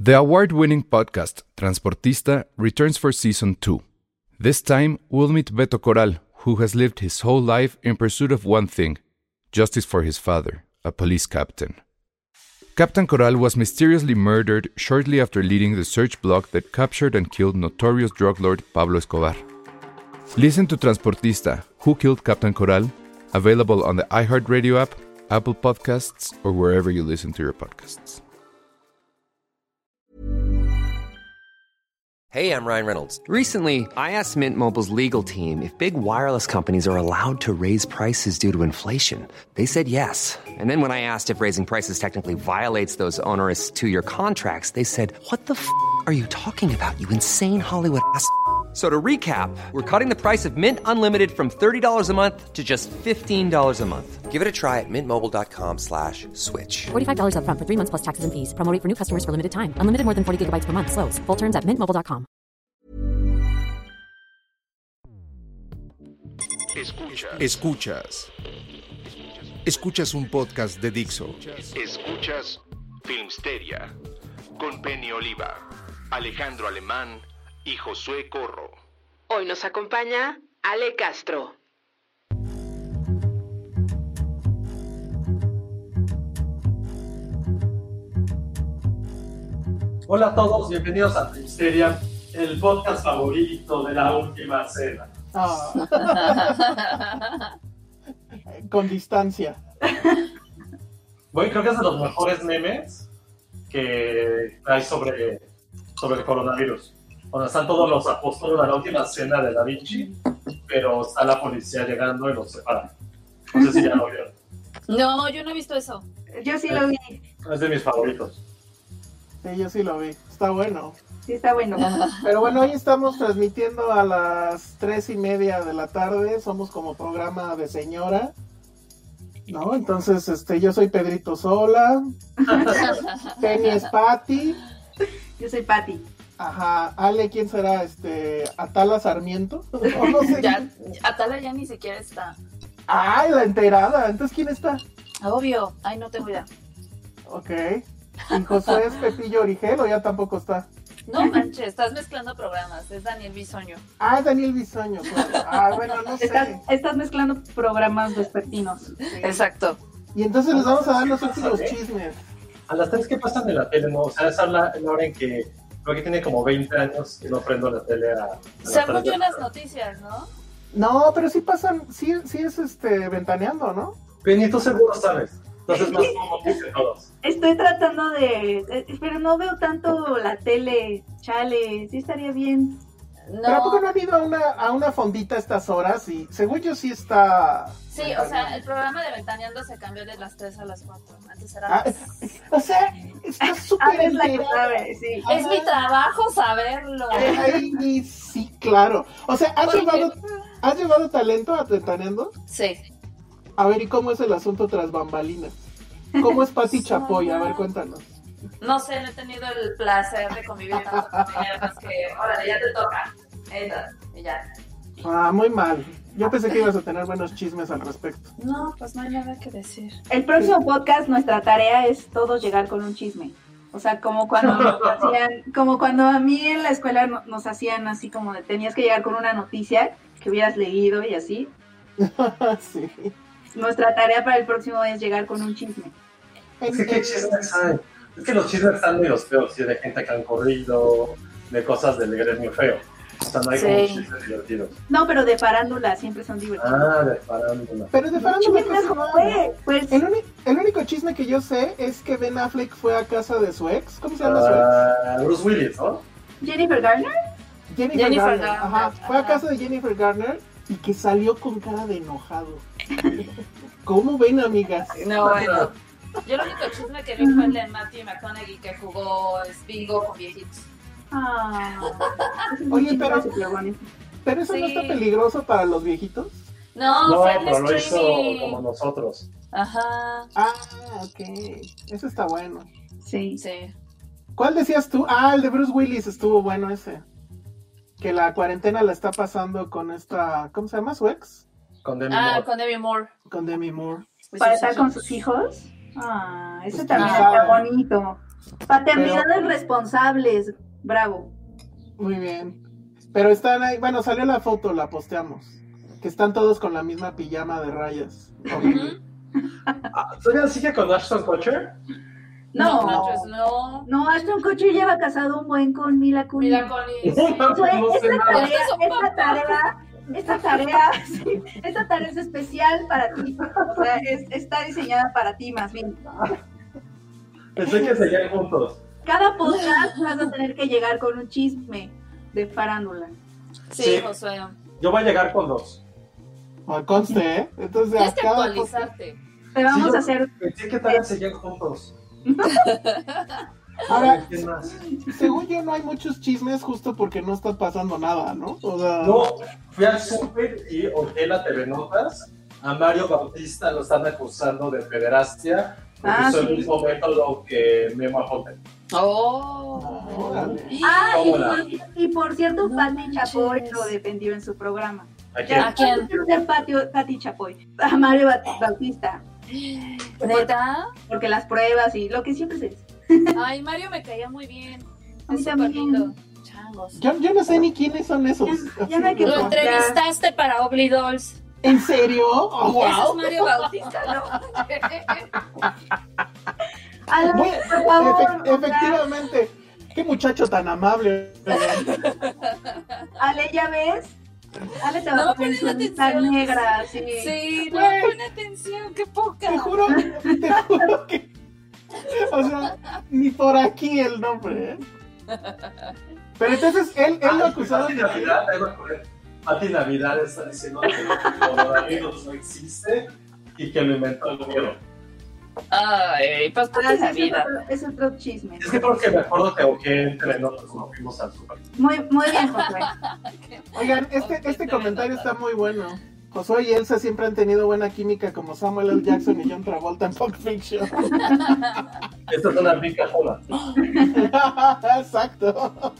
The award-winning podcast Transportista returns for Season 2. This time, we'll meet Beto Corral, who has lived his whole life in pursuit of one thing: justice for his father, a police captain. Captain Corral was mysteriously murdered shortly after leading the search block that captured and killed notorious drug lord Pablo Escobar. Listen to Transportista, Who Killed Captain Corral? Available on the iHeartRadio app, Apple Podcasts, or wherever you listen to your podcasts. Hey, I'm Ryan Reynolds. Recently, I asked Mint Mobile's legal team if big wireless companies are allowed to raise prices due to inflation. They said yes. And then when I asked if raising prices technically violates those onerous two-year contracts, they said, "What the f*** are you talking about, you insane Hollywood ass?" So to recap, we're cutting the price of Mint Unlimited from $30 a month to just $15 a month. Give it a try at mintmobile.com/switch. $45 up front for 3 months plus taxes and fees. Promo rate for new customers for limited time. Unlimited more than 40 gigabytes per month. Slows full terms at mintmobile.com. Escuchas un podcast de Dixo. Escuchas Filmsteria con Penny Oliva, Alejandro Alemán y Josué Corro. Hoy nos acompaña Ale Castro. Hola a todos, bienvenidos a Filmsteria, el podcast favorito de la última cena. Con distancia. Bueno, creo que es de los mejores memes que hay sobre el coronavirus. Donde están todos los apóstoles de la última cena de Da Vinci, pero está la policía llegando y los separan. No sé si ya lo vieron. No, yo no he visto eso. Yo sí lo vi. Es de mis favoritos. Sí, yo sí lo vi. Está bueno. Sí, está bueno. Pero bueno, hoy estamos transmitiendo a las 3:30 de la tarde. Somos como programa de señora, ¿no? Entonces, yo soy Pedrito Sola. Penny es Patti. Yo soy Patti. Ajá. Ale, ¿quién será? Atala Sarmiento. No sé. Ya, Atala ya ni siquiera está. Ay, la enterada. Entonces, ¿quién está? Obvio. Ay, no tengo idea. Ok. ¿Y Josué es Pepillo Origel o ya tampoco está? No manches, estás mezclando programas. Es Daniel Bisoño. Ah, Daniel Bisoño, claro. Bueno, no sé. Estás mezclando programas vespertinos. Sí. Exacto. Y entonces les vamos a dar los últimos chismes. A las 3 que pasan en la tele, ¿no? O sea, esa es la hora en que creo que tiene como 20 años que no prendo la tele a según yo las noticias, ¿no? No, pero sí pasan, sí es ventaneando, ¿no? Penny, tú seguro sabes. Entonces más como que todos. Estoy tratando pero no veo tanto la tele, chale, sí estaría bien. No. ¿Pero a poco no han ido a una fondita a estas horas? Y según yo sí está... Sí, o sea, el programa de Ventaneando se cambió de las 3 a las 4. Antes era o sea, está súper enterada. Sí. Es mi trabajo saberlo. Ay, sí, claro. O sea, ¿has llevado talento a Ventaneando? Sí. A ver, ¿y cómo es el asunto tras bambalinas? ¿Cómo es Pati Chapoy? A ver, cuéntanos. No sé, no he tenido el placer de convivir tanto con ella, más que, órale, ya te toca. Y ya. Ah, muy mal. Yo pensé que ibas a tener buenos chismes al respecto. No, pues no hay nada que decir. El próximo podcast, nuestra tarea es todos llegar con un chisme. O sea, como cuando a mí en la escuela nos hacían así como de tenías que llegar con una noticia que hubieras leído y así. Sí. Nuestra tarea para el próximo es llegar con un chisme. Es que ¿qué chismes hay? Es que los chismes están medio feos, ¿sí? De gente que han corrido, de cosas del gremio feo. O sea, no hay como chismes divertidos. No, pero de farándula siempre son divertidos. Ah, de farándula. Pero de farándula ¿Cómo fue? Pues... El único chisme que yo sé es que Ben Affleck fue a casa de su ex. ¿Cómo se llama su ex? Bruce Willis, ¿no? ¿Jennifer Garner? Jennifer Garner. Ajá. Fue a casa de Jennifer Garner y que salió con cara de enojado. ¿Cómo ven, amigas? No, bueno. Yo el único chisme que vi fue el de Matthew McConaughey, que jugó bingo con viejitos. Oye, pero eso no está peligroso para los viejitos. No, fue el pero lo streaming. hizo como nosotros. Ajá. Ah, ok. Eso está bueno. Sí. ¿Cuál decías tú? Ah, el de Bruce Willis estuvo bueno ese. Que la cuarentena la está pasando con esta... ¿Cómo se llama? ¿Su ex? Con Demi Moore. Con Demi Moore. Con Demi Moore. ¿Para estar con sus hijos? Ese también está bonito. Paternidades responsables, bravo. Muy bien. Pero están ahí, bueno, salió la foto, la posteamos. Que están todos con la misma pijama de rayas. ¿Todavía sigue con Ashton Kutcher? No, Ashton Kutcher lleva casado un buen con Mila Kunis. Esta tarea es especial para ti. O sea, está diseñada para ti más bien. Pensé que seguían juntos. Cada podcast vas a tener que llegar con un chisme de farándula. Sí, Josué. Yo voy a llegar con 2. Conste, ¿eh? Entonces, tienes que actualizarte. Te vamos a hacer. Pensé que todavía seguían juntos. Ahora, según yo no hay muchos chismes justo porque no está pasando nada, ¿no? O sea... No, fui al súper y ojeé la TV Notas. A Mario Bautista lo están acusando de pederastia. Porque usó el mismo método que Memo Aponte. Y por cierto, Pati Chapoy lo defendió en su programa. ¿A quién? Pati Chapoy. A Mario Bautista. ¿Neta? Porque las pruebas y lo que siempre se dice. Ay, Mario me caía muy bien. A mí Es también. súper lindo. Changos. Yo no sé ni quiénes son esos. Ya me Lo entrevistaste para Ugly Dolls. ¿En serio? Oh, wow. Ese es Mario Bautista, ¿no? Por favor, efectivamente. Qué muchacho tan amable. Ale, ¿ya ves? Ale te va a poner su amistad negra, sí. Sí, no pone atención, qué poca. Te juro que... O sea, ni por aquí el nombre, ¿eh? Pero entonces él lo acusaron de... Pati Navidad está diciendo que el coronavirus no existe y que lo inventó el gobierno. Ay, pues Pati Navidad. Es otro chisme. Es que porque me acuerdo que ojeé en Telenotas cuando fuimos al súper. Muy bien, Josué. Oigan, este comentario está muy bueno. Josué y Elsa siempre han tenido buena química como Samuel L. Jackson y John Travolta en Pulp Fiction. Esta es una rica joda. Exacto.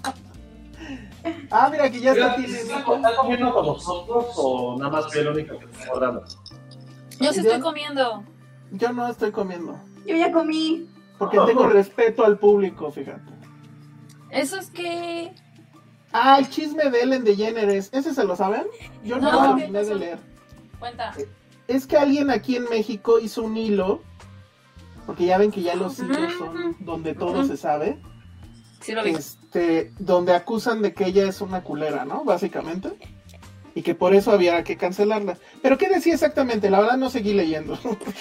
Ah, mira, aquí ya está. ¿Estás comiendo con nosotros o nada más soy el único que está guardando? Yo sí estoy comiendo. Yo no estoy comiendo. Yo ya comí. Porque tengo respeto al público, fíjate. ¿Eso es que? Ah, el chisme de Ellen DeGeneres. ¿Ese se lo saben? Yo no lo terminé de leer. Cuenta. Es que alguien aquí en México hizo un hilo, porque ya ven que ya los hilos son donde todo se sabe. Sí lo vi. Donde acusan de que ella es una culera, ¿no? Básicamente. Y que por eso había que cancelarla. ¿Pero qué decía exactamente? La verdad no seguí leyendo.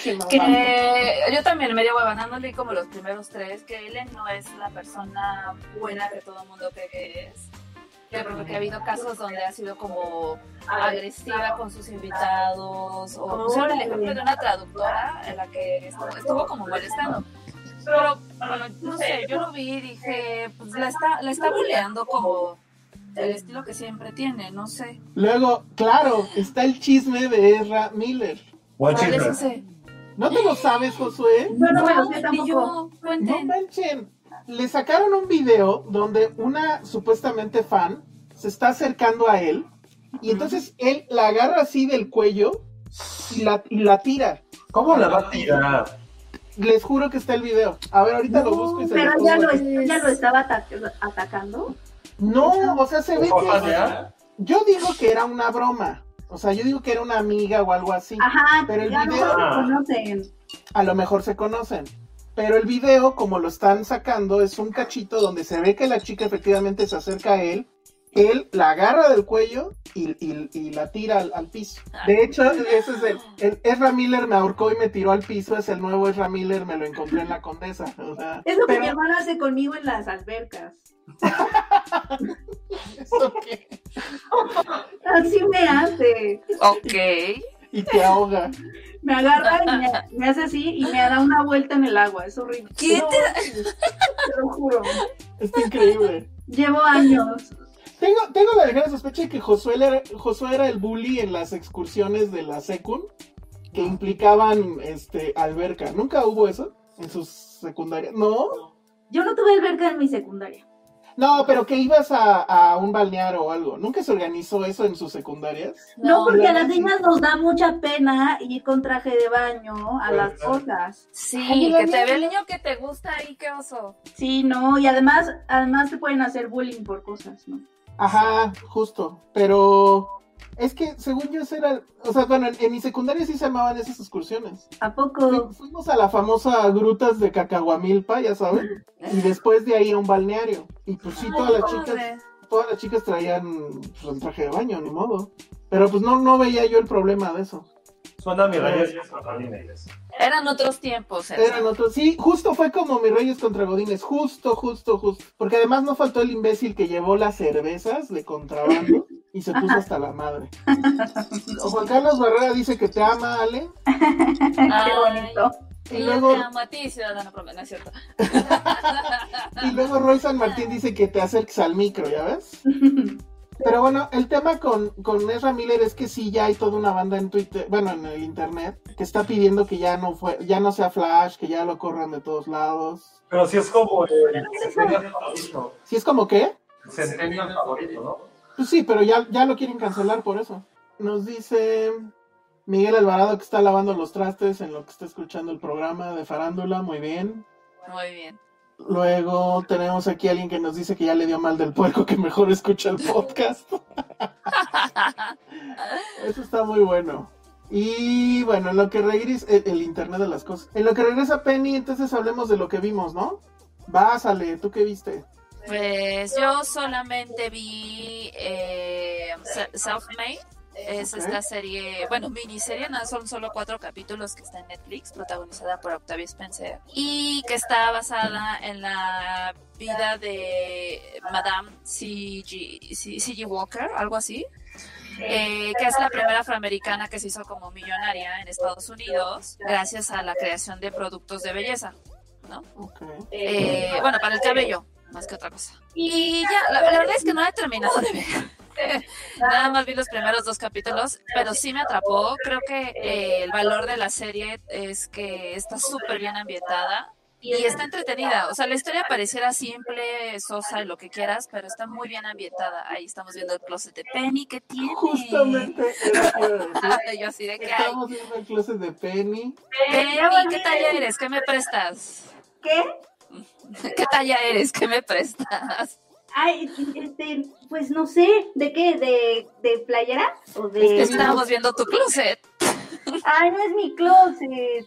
Que yo también medio huevonando leí como los primeros 3, que Ellen no es la persona buena que todo el mundo cree que es. Porque ha habido casos donde ha sido como agresiva con sus invitados, o pusieron el ejemplo de una traductora en la que estuvo como molestando. Pero, bueno, no sé, yo lo vi y dije, pues la está buleando como el estilo que siempre tiene, no sé. Luego, claro, está el chisme de Ezra Miller. ¿Cuál ¿Cuál es chisme? ese? ¿No te lo sabes, Josué? No me lo sé tampoco. No manchen. Le sacaron un video donde una supuestamente fan se está acercando a él y entonces él la agarra así del cuello y la tira. ¿Cómo la va a tirar? Les juro que está el video. A ver, ahorita lo busco y se Pero lo ya pongo. lo estaba atacando. No, o sea, se ve que... ¿Ya? Yo digo que era una broma. O sea, yo digo que era una amiga o algo así. Ajá, pero el ya video... no se conocen. A lo mejor se conocen. Pero el video, como lo están sacando, es un cachito donde se ve que la chica efectivamente se acerca a él. Él la agarra del cuello y la tira al piso. De hecho, ese es el Ezra Miller me ahorcó y me tiró al piso. Es el nuevo Ezra Miller, me lo encontré en la Condesa. O sea, Es lo que mi hermana hace conmigo en las albercas. ¿Eso qué? Así me hace. Ok. Y te ahoga. Me agarra y me hace así y me da una vuelta en el agua. Es horrible. ¿Qué No, te lo juro. Está increíble. Llevo años. Tengo la ligera sospecha de que Josué era el bully en las excursiones de la secund que implicaban alberca. ¿Nunca hubo eso en sus secundarias? ¿No? Yo no tuve alberca en mi secundaria. No, pero que ibas a un balneario o algo. ¿Nunca se organizó eso en sus secundarias? No, porque a las niñas nos da mucha pena ir con traje de baño a las cosas. Sí, que te ve el niño que te gusta y qué oso. Sí, no, y además te pueden hacer bullying por cosas, ¿no? Ajá, justo. Pero es que según yo eso era, o sea, bueno, en mi secundaria sí se llamaban esas excursiones. ¿A poco? Fuimos a la famosa Grutas de Cacahuamilpa, ya saben, y después de ahí a un balneario. Y pues sí, todas las chicas traían pues, el traje de baño, ni modo. Pero pues no veía yo el problema de eso. Suena a Mis Reyes contra Godines. Eran otros tiempos. Eran otros, sí, justo fue como Mis Reyes contra Godines, justo. Porque además no faltó el imbécil que llevó las cervezas de contrabando y se puso hasta la madre. Juan Carlos Barrera dice que te ama, Ale. Qué bonito. Y luego te amo a ti, ciudadano promedio, ¿no es cierto? Y luego Roy San Martín dice que te acerques al micro, ¿ya ves? Pero bueno, el tema con Ezra Miller es que sí, ya hay toda una banda en Twitter, bueno, en el internet, que está pidiendo que ya no sea Flash, que ya lo corran de todos lados. Pero si es como Centennial favorito. ¿Sí es como qué? Centennial favorito, ¿no? Pues sí, pero ya lo quieren cancelar por eso. Nos dice Miguel Alvarado que está lavando los trastes en lo que está escuchando el programa de Farándula, muy bien. Muy bien. Luego tenemos aquí a alguien que nos dice que ya le dio mal del puerco, que mejor escucha el podcast. Eso está muy bueno. Y bueno, en lo que regresa el internet de las cosas. En lo que regresa Penny, entonces hablemos de lo que vimos, ¿no? Vásale, ¿tú qué viste? Pues yo solamente vi Self-Made. Es esta serie, bueno, miniserie, no son solo 4 capítulos que está en Netflix, protagonizada por Octavia Spencer, y que está basada en la vida de Madame C.G. Walker, algo así, que es la primera afroamericana que se hizo como millonaria en Estados Unidos gracias a la creación de productos de belleza, ¿no? Bueno, para el cabello, más que otra cosa. Y ya, la verdad es que no la he terminado de ver. Nada más vi los primeros 2 capítulos, pero sí me atrapó. Creo que el valor de la serie es que está súper bien ambientada y está entretenida. O sea, la historia pareciera simple, sosa y lo que quieras, pero está muy bien ambientada. Ahí estamos viendo el closet de Penny que tiene. Justamente yo así de que estamos viendo el closet de Penny. Penny, ¿qué talla eres? ¿Qué me prestas? ¿Qué? ¿Qué talla eres? ¿Qué me prestas? Ay, pues no sé, ¿de qué? ¿De playera? ¿O de...? Es que estábamos viendo tu closet. Ay, no es mi closet.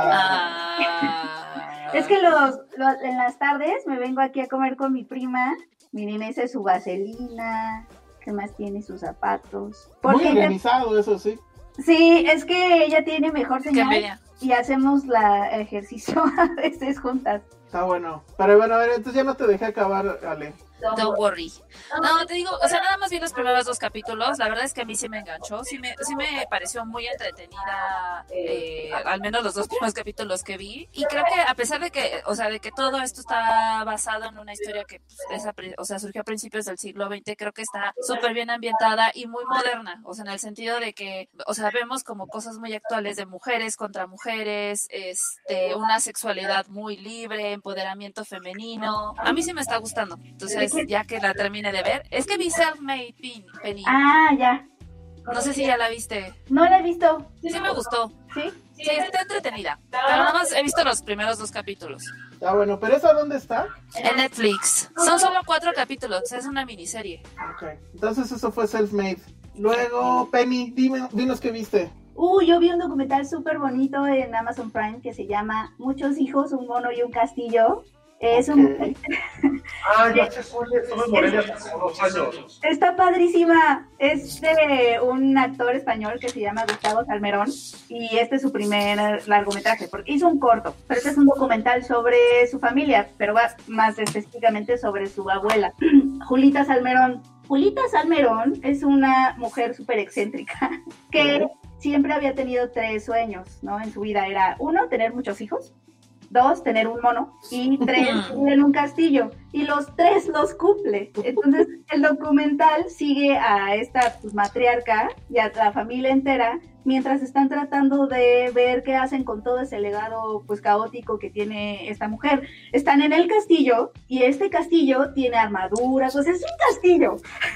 Es que en las tardes me vengo aquí a comer con mi prima. Mi nena hace su vaselina. ¿Qué más tiene? Sus zapatos. Muy organizado, eso sí. Sí, es que ella tiene mejor señal y hacemos el ejercicio a veces juntas. Está bueno. Pero bueno, a ver, entonces ya no te dejé acabar, Ale. Don't worry. No, te digo, o sea, nada más vi los primeros 2 capítulos. La verdad es que a mí sí me enganchó. Sí me pareció muy entretenida, al menos los 2 primeros capítulos que vi. Y creo que a pesar de que, o sea, de que todo esto está basado en una historia que, surgió a principios del siglo XX, creo que está súper bien ambientada y muy moderna. O sea, en el sentido de que, o sea, vemos como cosas muy actuales de mujeres contra mujeres, una sexualidad muy libre, empoderamiento femenino. A mí sí me está gustando. Entonces, ya que la termine de ver, es que vi Self-Made Penny. Ah, ya. No sé si ya la viste. No la he visto. Sí me gustó. ¿Sí? Sí, está entretenida. Pero nada más he visto los primeros 2 capítulos. Está bueno, ¿pero esa dónde está? En Netflix. Son solo 4 capítulos, es una miniserie. Ok, entonces eso fue Self-Made. Luego, Penny, dinos qué viste. Yo vi un documental súper bonito en Amazon Prime que se llama Muchos hijos, un mono y un castillo. Es un... ya se suele, somos Morelia hace 2 años. Está padrísima. Es de un actor español que se llama Gustavo Salmerón y este es su primer largometraje, porque hizo un corto, pero este es un documental sobre su familia, pero va más específicamente sobre su abuela, Julita Salmerón. Julita Salmerón es una mujer súper excéntrica que siempre había tenido 3 sueños, ¿no? En su vida era, 1, tener muchos hijos. 2, tener un mono, y 3, vivir en un castillo. Y los 3 los cumple. Entonces, el documental sigue a esta matriarca y a la familia entera mientras están tratando de ver qué hacen con todo ese legado pues caótico que tiene esta mujer. Están en el castillo y este castillo tiene armaduras, o sea, es un castillo.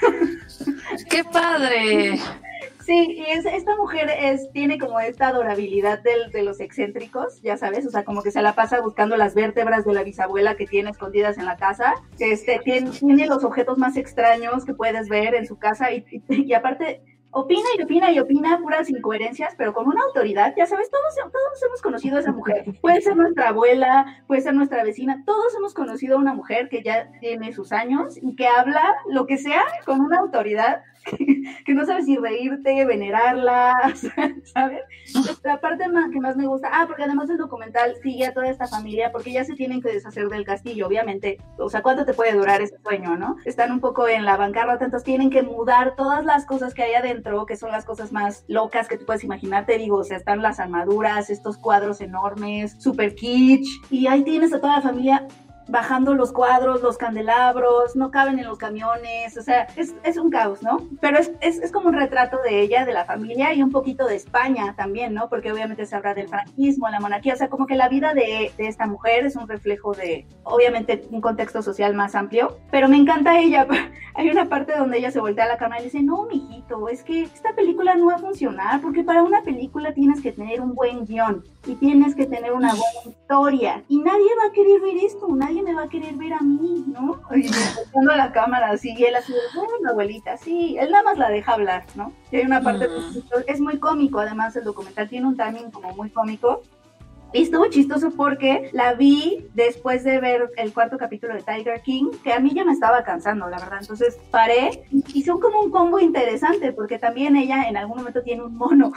¡Qué padre! Sí, y esta mujer tiene como esta adorabilidad de los excéntricos, ya sabes, o sea, como que se la pasa buscando las vértebras de la bisabuela que tiene escondidas en la casa, tiene los objetos más extraños que puedes ver en su casa y aparte opina y opina y opina puras incoherencias, pero con una autoridad, ya sabes, todos hemos conocido a esa mujer, puede ser nuestra abuela, puede ser nuestra vecina, todos hemos conocido a una mujer que ya tiene sus años y que habla lo que sea con una autoridad que no sabes si reírte, venerarla, ¿sabes? La parte que más me gusta, porque además el documental sigue a toda esta familia, porque ya se tienen que deshacer del castillo, obviamente, o sea, ¿cuánto te puede durar ese sueño, no? Están un poco en la bancarrota, entonces tienen que mudar todas las cosas que hay adentro, que son las cosas más locas que tú puedes imaginar, te digo, o sea, están las armaduras, estos cuadros enormes, super kitsch, y ahí tienes a toda la familia bajando los cuadros, los candelabros, no caben en los camiones, o sea, es un caos, ¿no? Pero es como un retrato de ella, de la familia y un poquito de España también, ¿no? Porque obviamente se habla del franquismo, la monarquía, o sea, como que la vida de esta mujer es un reflejo de, obviamente, un contexto social más amplio, pero me encanta ella. Hay una parte donde ella se voltea a la cámara y le dice, no, mijito, es que esta película no va a funcionar, porque para una película tienes que tener un buen guión y tienes que tener una buena historia, y nadie va a querer ver esto, nadie me va a querer ver a mí, ¿no? Y volteando a la cámara así, y él así, bueno, abuelita, sí, él nada más la deja hablar, ¿no? Y hay una parte, es muy cómico, además el documental tiene un timing como muy cómico, y estuvo chistoso porque la vi después de ver el 4º capítulo de Tiger King, que a mí ya me estaba cansando, la verdad. Entonces paré y son como un combo interesante, porque también ella en algún momento tiene un mono.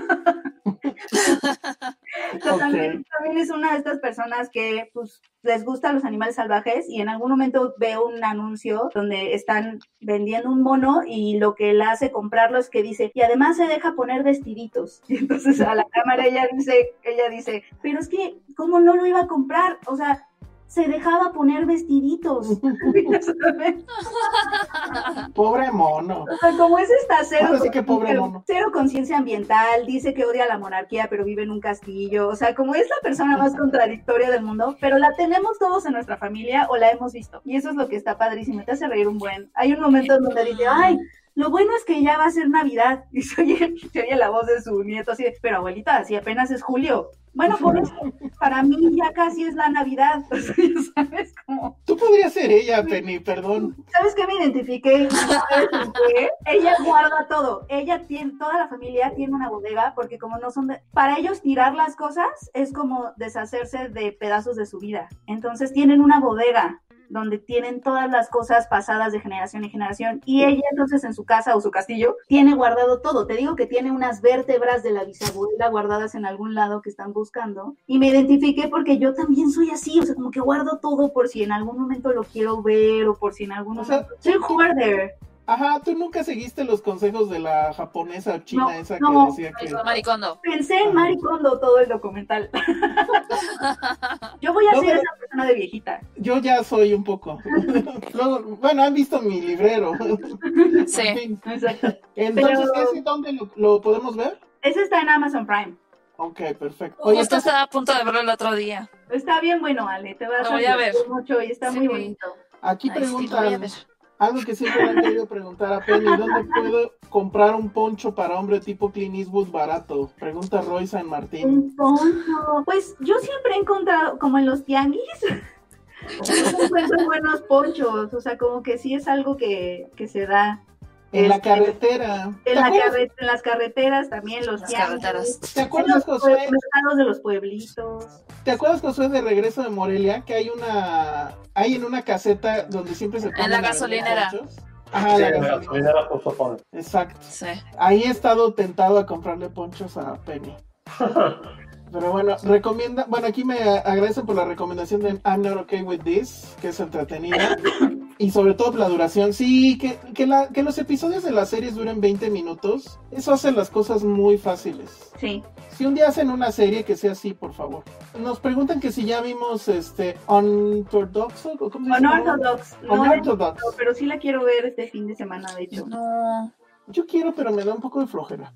También es una de estas personas que pues les gustan los animales salvajes y en algún momento veo un anuncio donde están vendiendo un mono y lo que la hace comprarlo es que dice, y además se deja poner vestiditos. Y entonces a la cámara ella dice, pero es que ¿cómo no lo iba a comprar? O sea, se dejaba poner vestiditos. Pobre mono. O sea, como es esta cero conciencia ambiental, dice que odia la monarquía, pero vive en un castillo. O sea, como es la persona más contradictoria del mundo, pero la tenemos todos en nuestra familia o la hemos visto. Y eso es lo que está padrísimo, te hace reír un buen. Hay un momento donde dice, ay, lo bueno es que ya va a ser Navidad. Y se oye la voz de su nieto así, pero abuelita, así apenas es julio. Bueno, por eso, para mí ya casi es la Navidad. O sea, ¿sabes cómo? Tú podrías ser ella, Penny, perdón. ¿Sabes qué me identifiqué? ¿Sabes por qué? Ella guarda todo. Toda la familia tiene una bodega, porque como no son para ellos tirar las cosas es como deshacerse de pedazos de su vida. Entonces tienen una bodega donde tienen todas las cosas pasadas de generación en generación, y ella entonces en su casa o su castillo tiene guardado todo. Te digo que tiene unas vértebras de la bisabuela guardadas en algún lado que están buscando, y me identifiqué porque yo también soy así, o sea, como que guardo todo por si en algún momento lo quiero ver, o por si en algún momento... Soy hoarder. Ajá, ¿tú nunca seguiste los consejos de la japonesa china que decía que... Maricondo. Pensé en Maricondo todo el documental. Yo voy a ser esa persona de viejita. Yo ya soy un poco. Luego, bueno, han visto mi librero. Sí, exacto. Entonces, ¿ese dónde lo podemos ver? Ese está en Amazon Prime. Ok, perfecto. Oye, justo estaba a punto de verlo el otro día. Está bien bueno, Ale, te vas a ver mucho y está muy bonito. Aquí preguntan... Algo que siempre me han querido preguntar a Penny, ¿dónde puedo comprar un poncho para hombre tipo Clint Eastwood barato? Pregunta Roy San Martín. Un poncho, pues yo siempre he encontrado, como en los tianguis, encuentro buenos ponchos, o sea, como que sí es algo que se da. En la carretera. En las carreteras también, los tianguis. ¿Te acuerdas, Josué? Los mercados de los pueblitos. ¿Te acuerdas, Josué, de Regreso de Morelia? Que hay en una caseta donde siempre se ponen... En la gasolinera. Ajá, sí, la gasolinera Postofón. Exacto. Sí. Ahí he estado tentado a comprarle ponchos a Penny. Pero bueno, aquí me agradecen por la recomendación de I'm Not Okay With This, que es entretenida. Y sobre todo la duración, sí, que los episodios de las series duren 20 minutos, eso hace las cosas muy fáciles. Sí. Si un día hacen una serie que sea así, por favor. Nos preguntan que si ya vimos Unorthodox, ¿o cómo se llama? Unorthodox. Unorthodox. No, pero sí la quiero ver este fin de semana, de hecho. No. Yo quiero, pero me da un poco de flojera.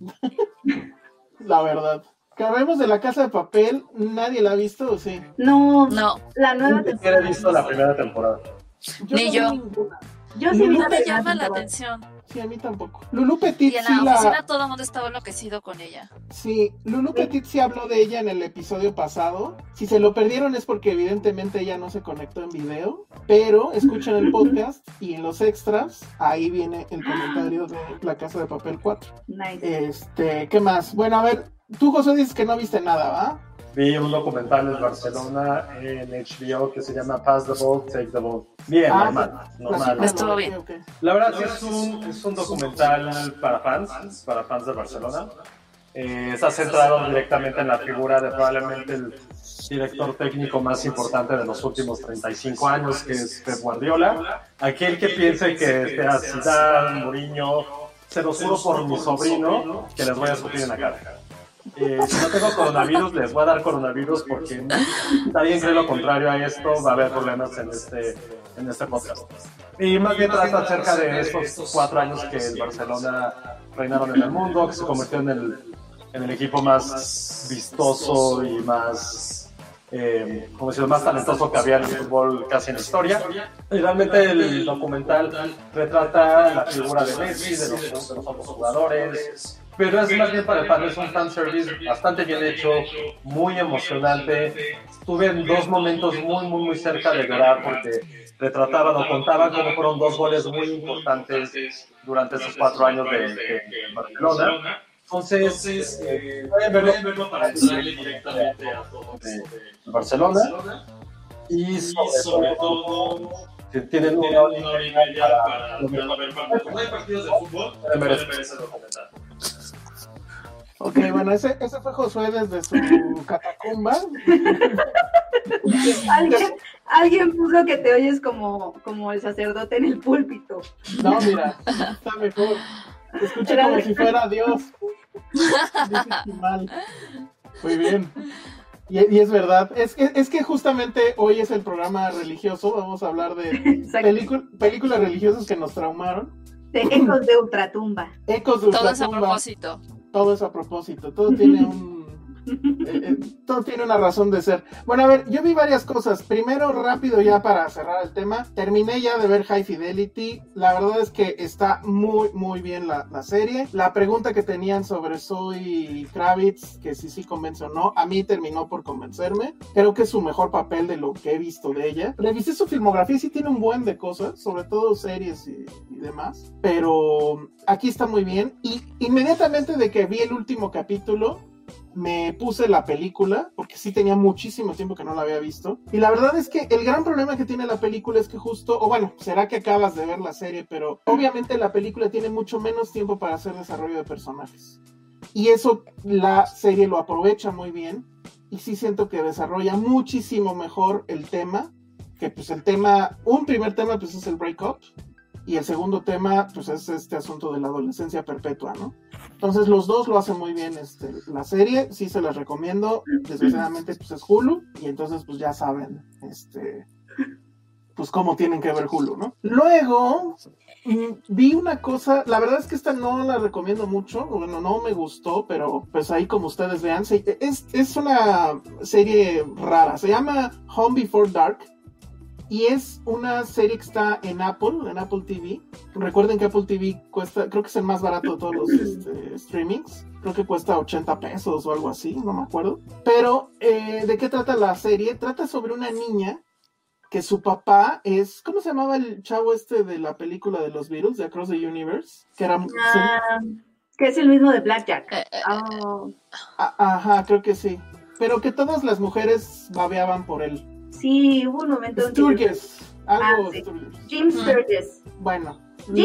La verdad. Que hablemos de La Casa de Papel, ¿nadie la ha visto o sí? No, la nueva Ni siquiera temporada. he visto la primera temporada. Ni no yo. vi ninguna. Yo sí vi No la me primera llama la temporada. atención. Sí, a mí tampoco. Lulu Petit Y en sí la oficina la... todo el mundo estaba enloquecido con ella. Sí, Lulu Petit sí habló de ella en el episodio pasado. Si se lo perdieron es porque evidentemente ella no se conectó en video, pero escuchen el podcast y en los extras, ahí viene el comentario de La Casa de Papel 4. Nice. ¿Qué más? Bueno, a ver, tú, José, dices que no viste nada, ¿va? Vi un documental en Barcelona en HBO que se llama Pass the Ball, Take the Ball. Bien, normal. Estuvo bien. Okay. La verdad sí es un documental para fans de Barcelona. Está centrado directamente en la figura de probablemente el director técnico más importante de los últimos 35 años, que es Pep Guardiola. Aquel que piense que sea Zidane, Mourinho, se lo juro por mi sobrino que les voy a escupir en la cara. Si no tengo coronavirus, les voy a dar coronavirus porque si alguien cree lo contrario a esto, va a haber problemas en este podcast. Y más bien trata acerca de estos 4 años que el Barcelona reinaron en el mundo, que se convirtió en el equipo más vistoso y más, como decirlo, más talentoso que había en el fútbol casi en la historia. Y realmente el documental retrata la figura de Messi, de los otros jugadores. Pero es más bien es un fanservice bastante bien hecho, muy emocionante. Estuve en 2 momentos muy cerca de llorar porque retrataban o contaban cómo fueron 2 goles muy importantes durante esos 4 años de Barcelona. Entonces, pueden verlo para entrarle directamente a todos de Barcelona. Y sobre todo, si tienen una hora y media para ver partidos de fútbol, pueden ver ese documental. Ok, bueno, ese fue Josué desde su catacumba. Alguien puso que te oyes como el sacerdote en el púlpito. No, mira, está mejor. Escucha como si fuera Dios. Dice mal. Muy bien. Y es verdad. Es que justamente hoy es el programa religioso. Vamos a hablar de películas religiosas que nos traumaron. De Ecos de Ultratumba. Ecos de Ultratumba. Todo es a propósito. Todo es a propósito. Todo tiene todo tiene una razón de ser. Bueno, a ver, yo vi varias cosas. Primero, rápido ya para cerrar el tema, terminé ya de ver High Fidelity. La verdad es que está muy bien la serie. La pregunta que tenían sobre Zoe Kravitz, que si sí convence o no, a mí terminó por convencerme. Creo que es su mejor papel de lo que he visto de ella. Revisé su filmografía y sí tiene un buen de cosas, sobre todo series y demás. Pero aquí está muy bien. Y inmediatamente de que vi el último capítulo, me puse la película, porque sí tenía muchísimo tiempo que no la había visto, y la verdad es que el gran problema que tiene la película es que justo, o bueno, será que acabas de ver la serie, pero obviamente la película tiene mucho menos tiempo para hacer desarrollo de personajes, y eso la serie lo aprovecha muy bien, y sí siento que desarrolla muchísimo mejor el tema, que pues un primer tema pues es el breakup, y el segundo tema pues es este asunto de la adolescencia perpetua, ¿no? Entonces los dos lo hacen muy bien la serie, sí se las recomiendo, desgraciadamente pues es Hulu, y entonces pues ya saben, pues cómo tienen que ver Hulu, ¿no? Luego, vi una cosa, la verdad es que esta no la recomiendo mucho, bueno, no me gustó, pero pues ahí como ustedes vean, es una serie rara, se llama Home Before Dark, y es una serie que está en Apple TV. Recuerden que Apple TV cuesta, creo que es el más barato de todos los streamings. Creo que cuesta 80 pesos o algo así, no me acuerdo. Pero, ¿de qué trata la serie? Trata sobre una niña que su papá es... ¿Cómo se llamaba el chavo de la película de los Beatles, de Across the Universe? Que era... que es el mismo de Blackjack. Ajá, creo que sí. Pero que todas las mujeres babeaban por él. Sí, hubo un momento en Sturges, algo sí. Sturges. Jim Sturges. Bueno,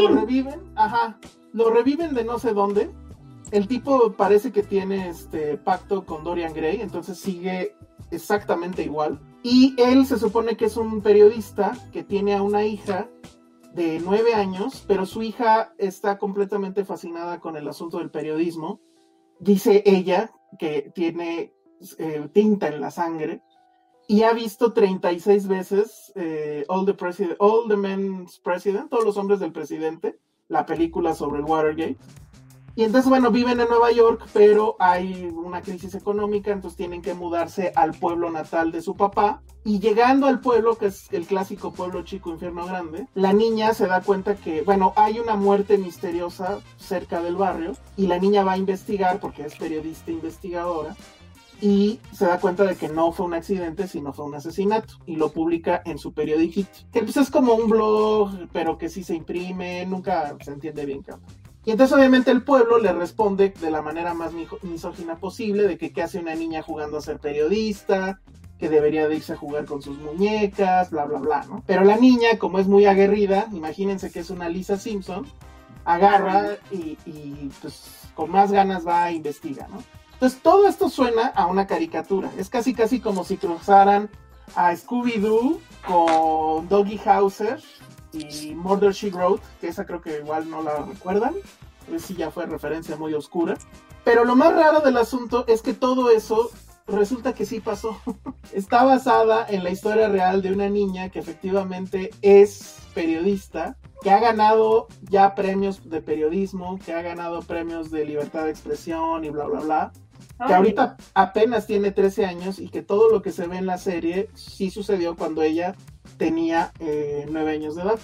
lo reviven de no sé dónde. El tipo parece que tiene pacto con Dorian Gray, entonces sigue exactamente igual. Y él se supone que es un periodista que tiene a una hija de 9 años, pero su hija está completamente fascinada con el asunto del periodismo. Dice ella que tiene tinta en la sangre y ha visto 36 veces All the Men's President, Todos los hombres del presidente, la película sobre el Watergate. Y entonces, bueno, viven en Nueva York, pero hay una crisis económica, entonces tienen que mudarse al pueblo natal de su papá. Y llegando al pueblo, que es el clásico pueblo chico, infierno grande, la niña se da cuenta que, bueno, hay una muerte misteriosa cerca del barrio, y la niña va a investigar, porque es periodista investigadora, y se da cuenta de que no fue un accidente, sino fue un asesinato, y lo publica en su periodiquito, que pues es como un blog, pero que sí se imprime, nunca se entiende bien qué onda. Y entonces obviamente el pueblo le responde de la manera más misógina posible, de que qué hace una niña jugando a ser periodista, que debería de irse a jugar con sus muñecas, bla, bla, bla, ¿no? Pero la niña, como es muy aguerrida, imagínense que es una Lisa Simpson, agarra y pues con más ganas va a investigar, ¿no? Entonces todo esto suena a una caricatura, es casi como si cruzaran a Scooby-Doo con Doggy Hauser y Murder, She Wrote, que esa creo que igual no la recuerdan, pues sí ya fue referencia muy oscura. Pero lo más raro del asunto es que todo eso resulta que sí pasó. Está basada en la historia real de una niña que efectivamente es periodista, que ha ganado ya premios de periodismo, que ha ganado premios de libertad de expresión y bla, bla, bla. Que ahorita apenas tiene 13 años y que todo lo que se ve en la serie sí sucedió cuando ella tenía 9 años de edad.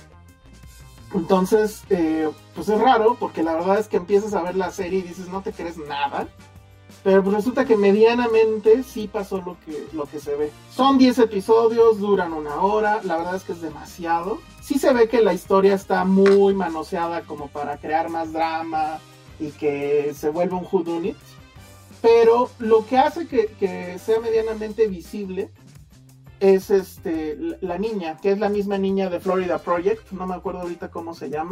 Entonces, pues es raro, porque la verdad es que empiezas a ver la serie y dices, no te crees nada. Pero pues resulta que medianamente sí pasó lo que se ve. Son 10 episodios, duran 1 hora, la verdad es que es demasiado. Sí se ve que la historia está muy manoseada como para crear más drama y que se vuelva un whodunit. Pero lo que hace que sea medianamente visible es la niña, que es la misma niña de Florida Project, no me acuerdo ahorita cómo se llama.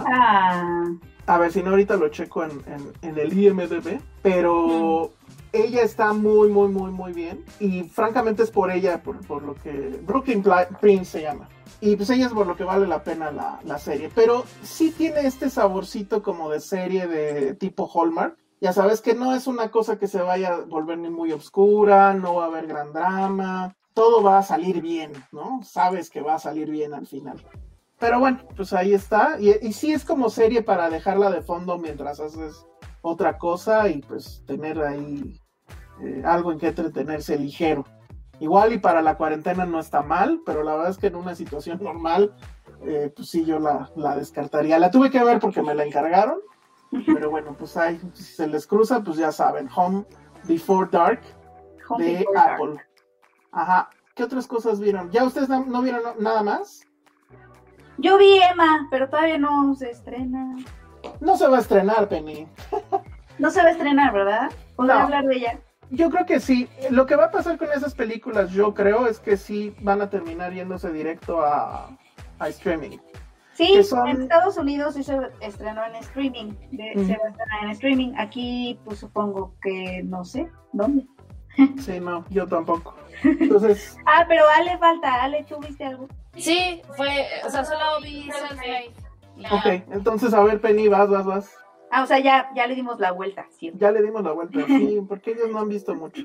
A ver, si no ahorita lo checo en el IMDb, pero ella está muy, muy, muy, muy bien, y francamente es por ella, por lo que Brooklyn Prince se llama, y pues ella es por lo que vale la pena la serie, pero sí tiene este saborcito como de serie de tipo Hallmark. Ya sabes que no es una cosa que se vaya a volver ni muy oscura, no va a haber gran drama, todo va a salir bien, ¿no? Sabes que va a salir bien al final. Pero bueno, pues ahí está, y sí es como serie para dejarla de fondo mientras haces otra cosa y pues tener ahí algo en que entretenerse ligero. Igual y para la cuarentena no está mal, pero la verdad es que en una situación normal, pues sí yo la descartaría. La tuve que ver porque me la encargaron. Pero bueno, pues ahí, si se les cruza, pues ya saben, Home Before Dark de Apple. Ajá. ¿Qué otras cosas vieron? ¿Ya ustedes no vieron nada más? Yo vi Emma, pero todavía no se estrena. No se va a estrenar, Penny. No se va a estrenar, ¿verdad? ¿Podrá No. hablar de ella? Yo creo que sí. Lo que va a pasar con esas películas, yo creo, es que sí van a terminar yéndose directo a streaming. Sí, son... en Estados Unidos sí se estrenó en streaming, se va a estrenar en streaming. Aquí, pues supongo que no sé dónde. Sí, no, yo tampoco. Entonces... pero Ale falta. Ale, ¿tú viste algo? Sí, solo vi Selfmade. Ok, entonces a ver, Penny, vas. O sea, ya le dimos la vuelta, ¿sí? Ya le dimos la vuelta, sí, porque ellos no han visto mucho.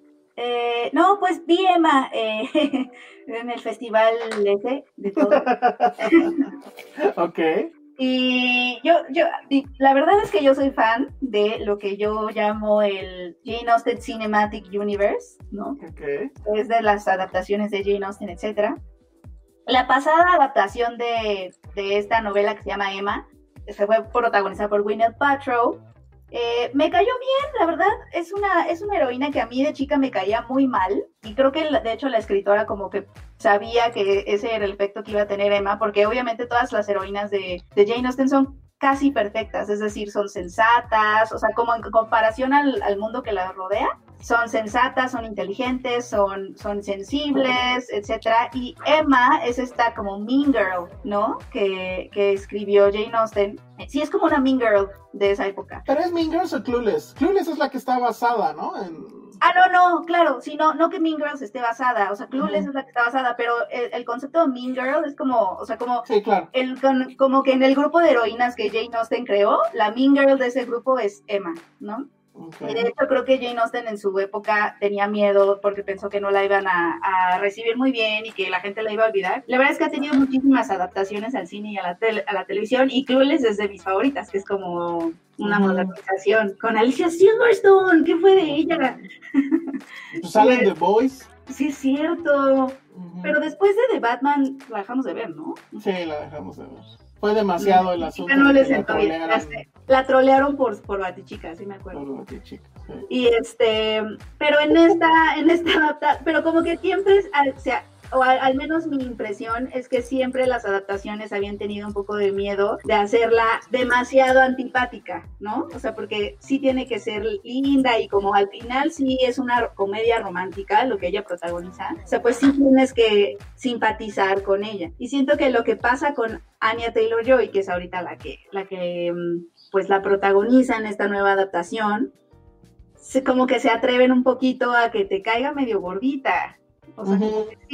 No, pues vi Emma en el festival ese de todo. Ok. Y yo, la verdad es que yo soy fan de lo que yo llamo el Jane Austen Cinematic Universe, ¿no? Okay. Es de las adaptaciones de Jane Austen, etcétera. La pasada adaptación de esta novela que se llama Emma, se fue protagonizada por Gwyneth Paltrow. Me cayó bien, la verdad, es una heroína que a mí de chica me caía muy mal, y creo que de hecho la escritora como que sabía que ese era el efecto que iba a tener Emma, porque obviamente todas las heroínas de Jane Austen son casi perfectas, es decir, son sensatas, o sea, como en comparación al mundo que la rodea, son sensatas, son inteligentes, son sensibles, etcétera, y Emma es esta como mean girl, ¿no? Que escribió Jane Austen. Sí, es como una mean girl de esa época. ¿Pero es Mean Girls o Clueless? Clueless es la que está basada, ¿no? No, claro, sí, no que Mean Girls esté basada, o sea, Clueless es la que está basada, pero el concepto de Mean Girl es como, o sea, como, sí, claro. Como que en el grupo de heroínas que Jane Austen creó, la Mean Girl de ese grupo es Emma, ¿no? Okay. Y de hecho creo que Jane Austen en su época tenía miedo porque pensó que no la iban a recibir muy bien y que la gente la iba a olvidar. La verdad es que ha tenido muchísimas adaptaciones al cine y a la televisión, y Clueless es de mis favoritas, que es como una modernización con Alicia Silverstone. ¿Qué fue de ella? Pues salen The Boys. Sí, es cierto. Pero después de The Batman la dejamos de ver, ¿no? Sí, la dejamos de ver. Fue demasiado el asunto. No les la trolearon por Batichica, sí me acuerdo. Por Batichica, sí. Y pero en esta pero como que siempre, o al menos mi impresión es que siempre las adaptaciones habían tenido un poco de miedo de hacerla demasiado antipática, ¿no? O sea, porque sí tiene que ser linda y como al final sí es una comedia romántica lo que ella protagoniza, o sea, pues sí tienes que simpatizar con ella. Y siento que lo que pasa con Anya Taylor-Joy, que es ahorita la que pues la protagoniza en esta nueva adaptación, como que se atreven un poquito a que te caiga medio gordita. O sea,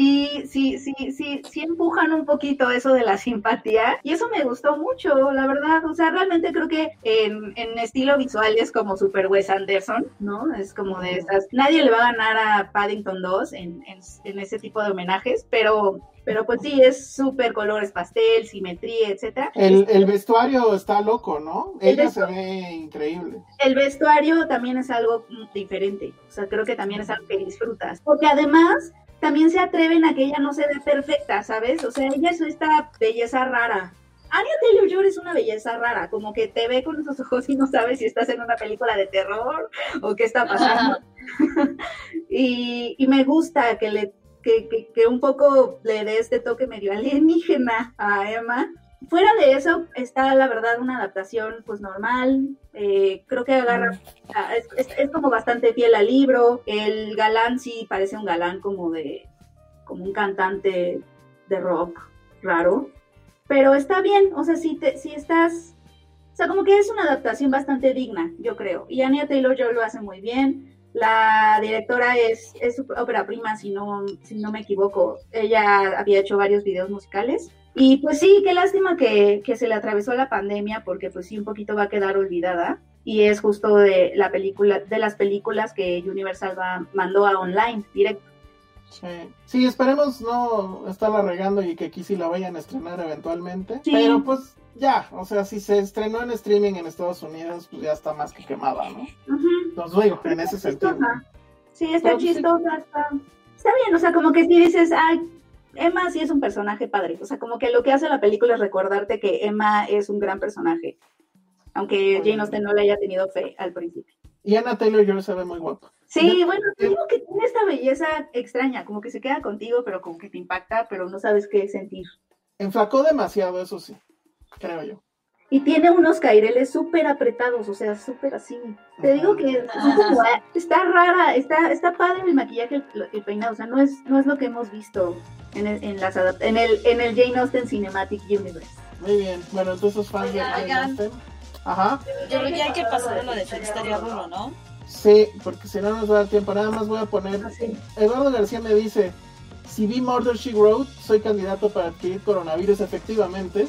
sí empujan un poquito eso de la simpatía, y eso me gustó mucho, la verdad. O sea, realmente creo que en estilo visual es como super Wes Anderson, ¿no? Es como de esas, nadie le va a ganar a Paddington 2 en ese tipo de homenajes, pero pues sí, es súper colores pastel, simetría, etcétera. El vestuario está loco, ¿no? Ella se ve increíble. El vestuario también es algo diferente, o sea, creo que también es algo que disfrutas, porque además también se atreven a que ella no se ve perfecta, ¿sabes? O sea, ella es esta belleza rara. Anya Taylor-Joy es una belleza rara, como que te ve con esos ojos y no sabes si estás en una película de terror o qué está pasando. y me gusta que un poco le dé este toque medio alienígena a Emma. Fuera de eso, está la verdad una adaptación pues normal. Creo que agarra, es como bastante fiel al libro. El galán sí parece un galán como un cantante de rock raro, pero está bien. O sea, si estás, o sea, como que es una adaptación bastante digna, yo creo, y Anya Taylor-Joy lo hace muy bien. La directora es su ópera prima, si no me equivoco. Ella había hecho varios videos musicales. Y pues sí, qué lástima que se le atravesó la pandemia, porque pues sí, un poquito va a quedar olvidada. Y es justo de las películas que Universal mandó a online directo. Sí, esperemos no estarla regando y que aquí sí la vayan a estrenar eventualmente. Sí. Pero pues ya, o sea, si se estrenó en streaming en Estados Unidos, pues ya está más que quemada, ¿no? Entonces digo, en ese sentido. Sí, está chistosa, está bien, o sea, como que si dices, ay, Emma sí es un personaje padre, o sea, como que lo que hace la película es recordarte que Emma es un gran personaje, aunque Jane Austen no le haya tenido fe al principio. Y Anya Taylor-Joy se ve muy guapa. Sí, bueno, te digo que tiene esta belleza extraña, como que se queda contigo, pero como que te impacta, pero no sabes qué sentir. Enflacó demasiado, eso sí, creo yo. Y tiene unos caireles súper apretados, o sea, súper así. Te digo que está rara, está padre el maquillaje, el peinado, o sea, no es lo que hemos visto en el Jane Austen Cinematic Universe. Muy bien, bueno, entonces fans de Jane Austen. Ajá. Yo creo que ya hay que pasar a lo de Felisteria Rulo, ¿no? Sí, porque si no nos va a dar tiempo. Nada más voy a poner... Eduardo García me dice: si vi Murder, She Wrote, soy candidato para adquirir coronavirus, efectivamente.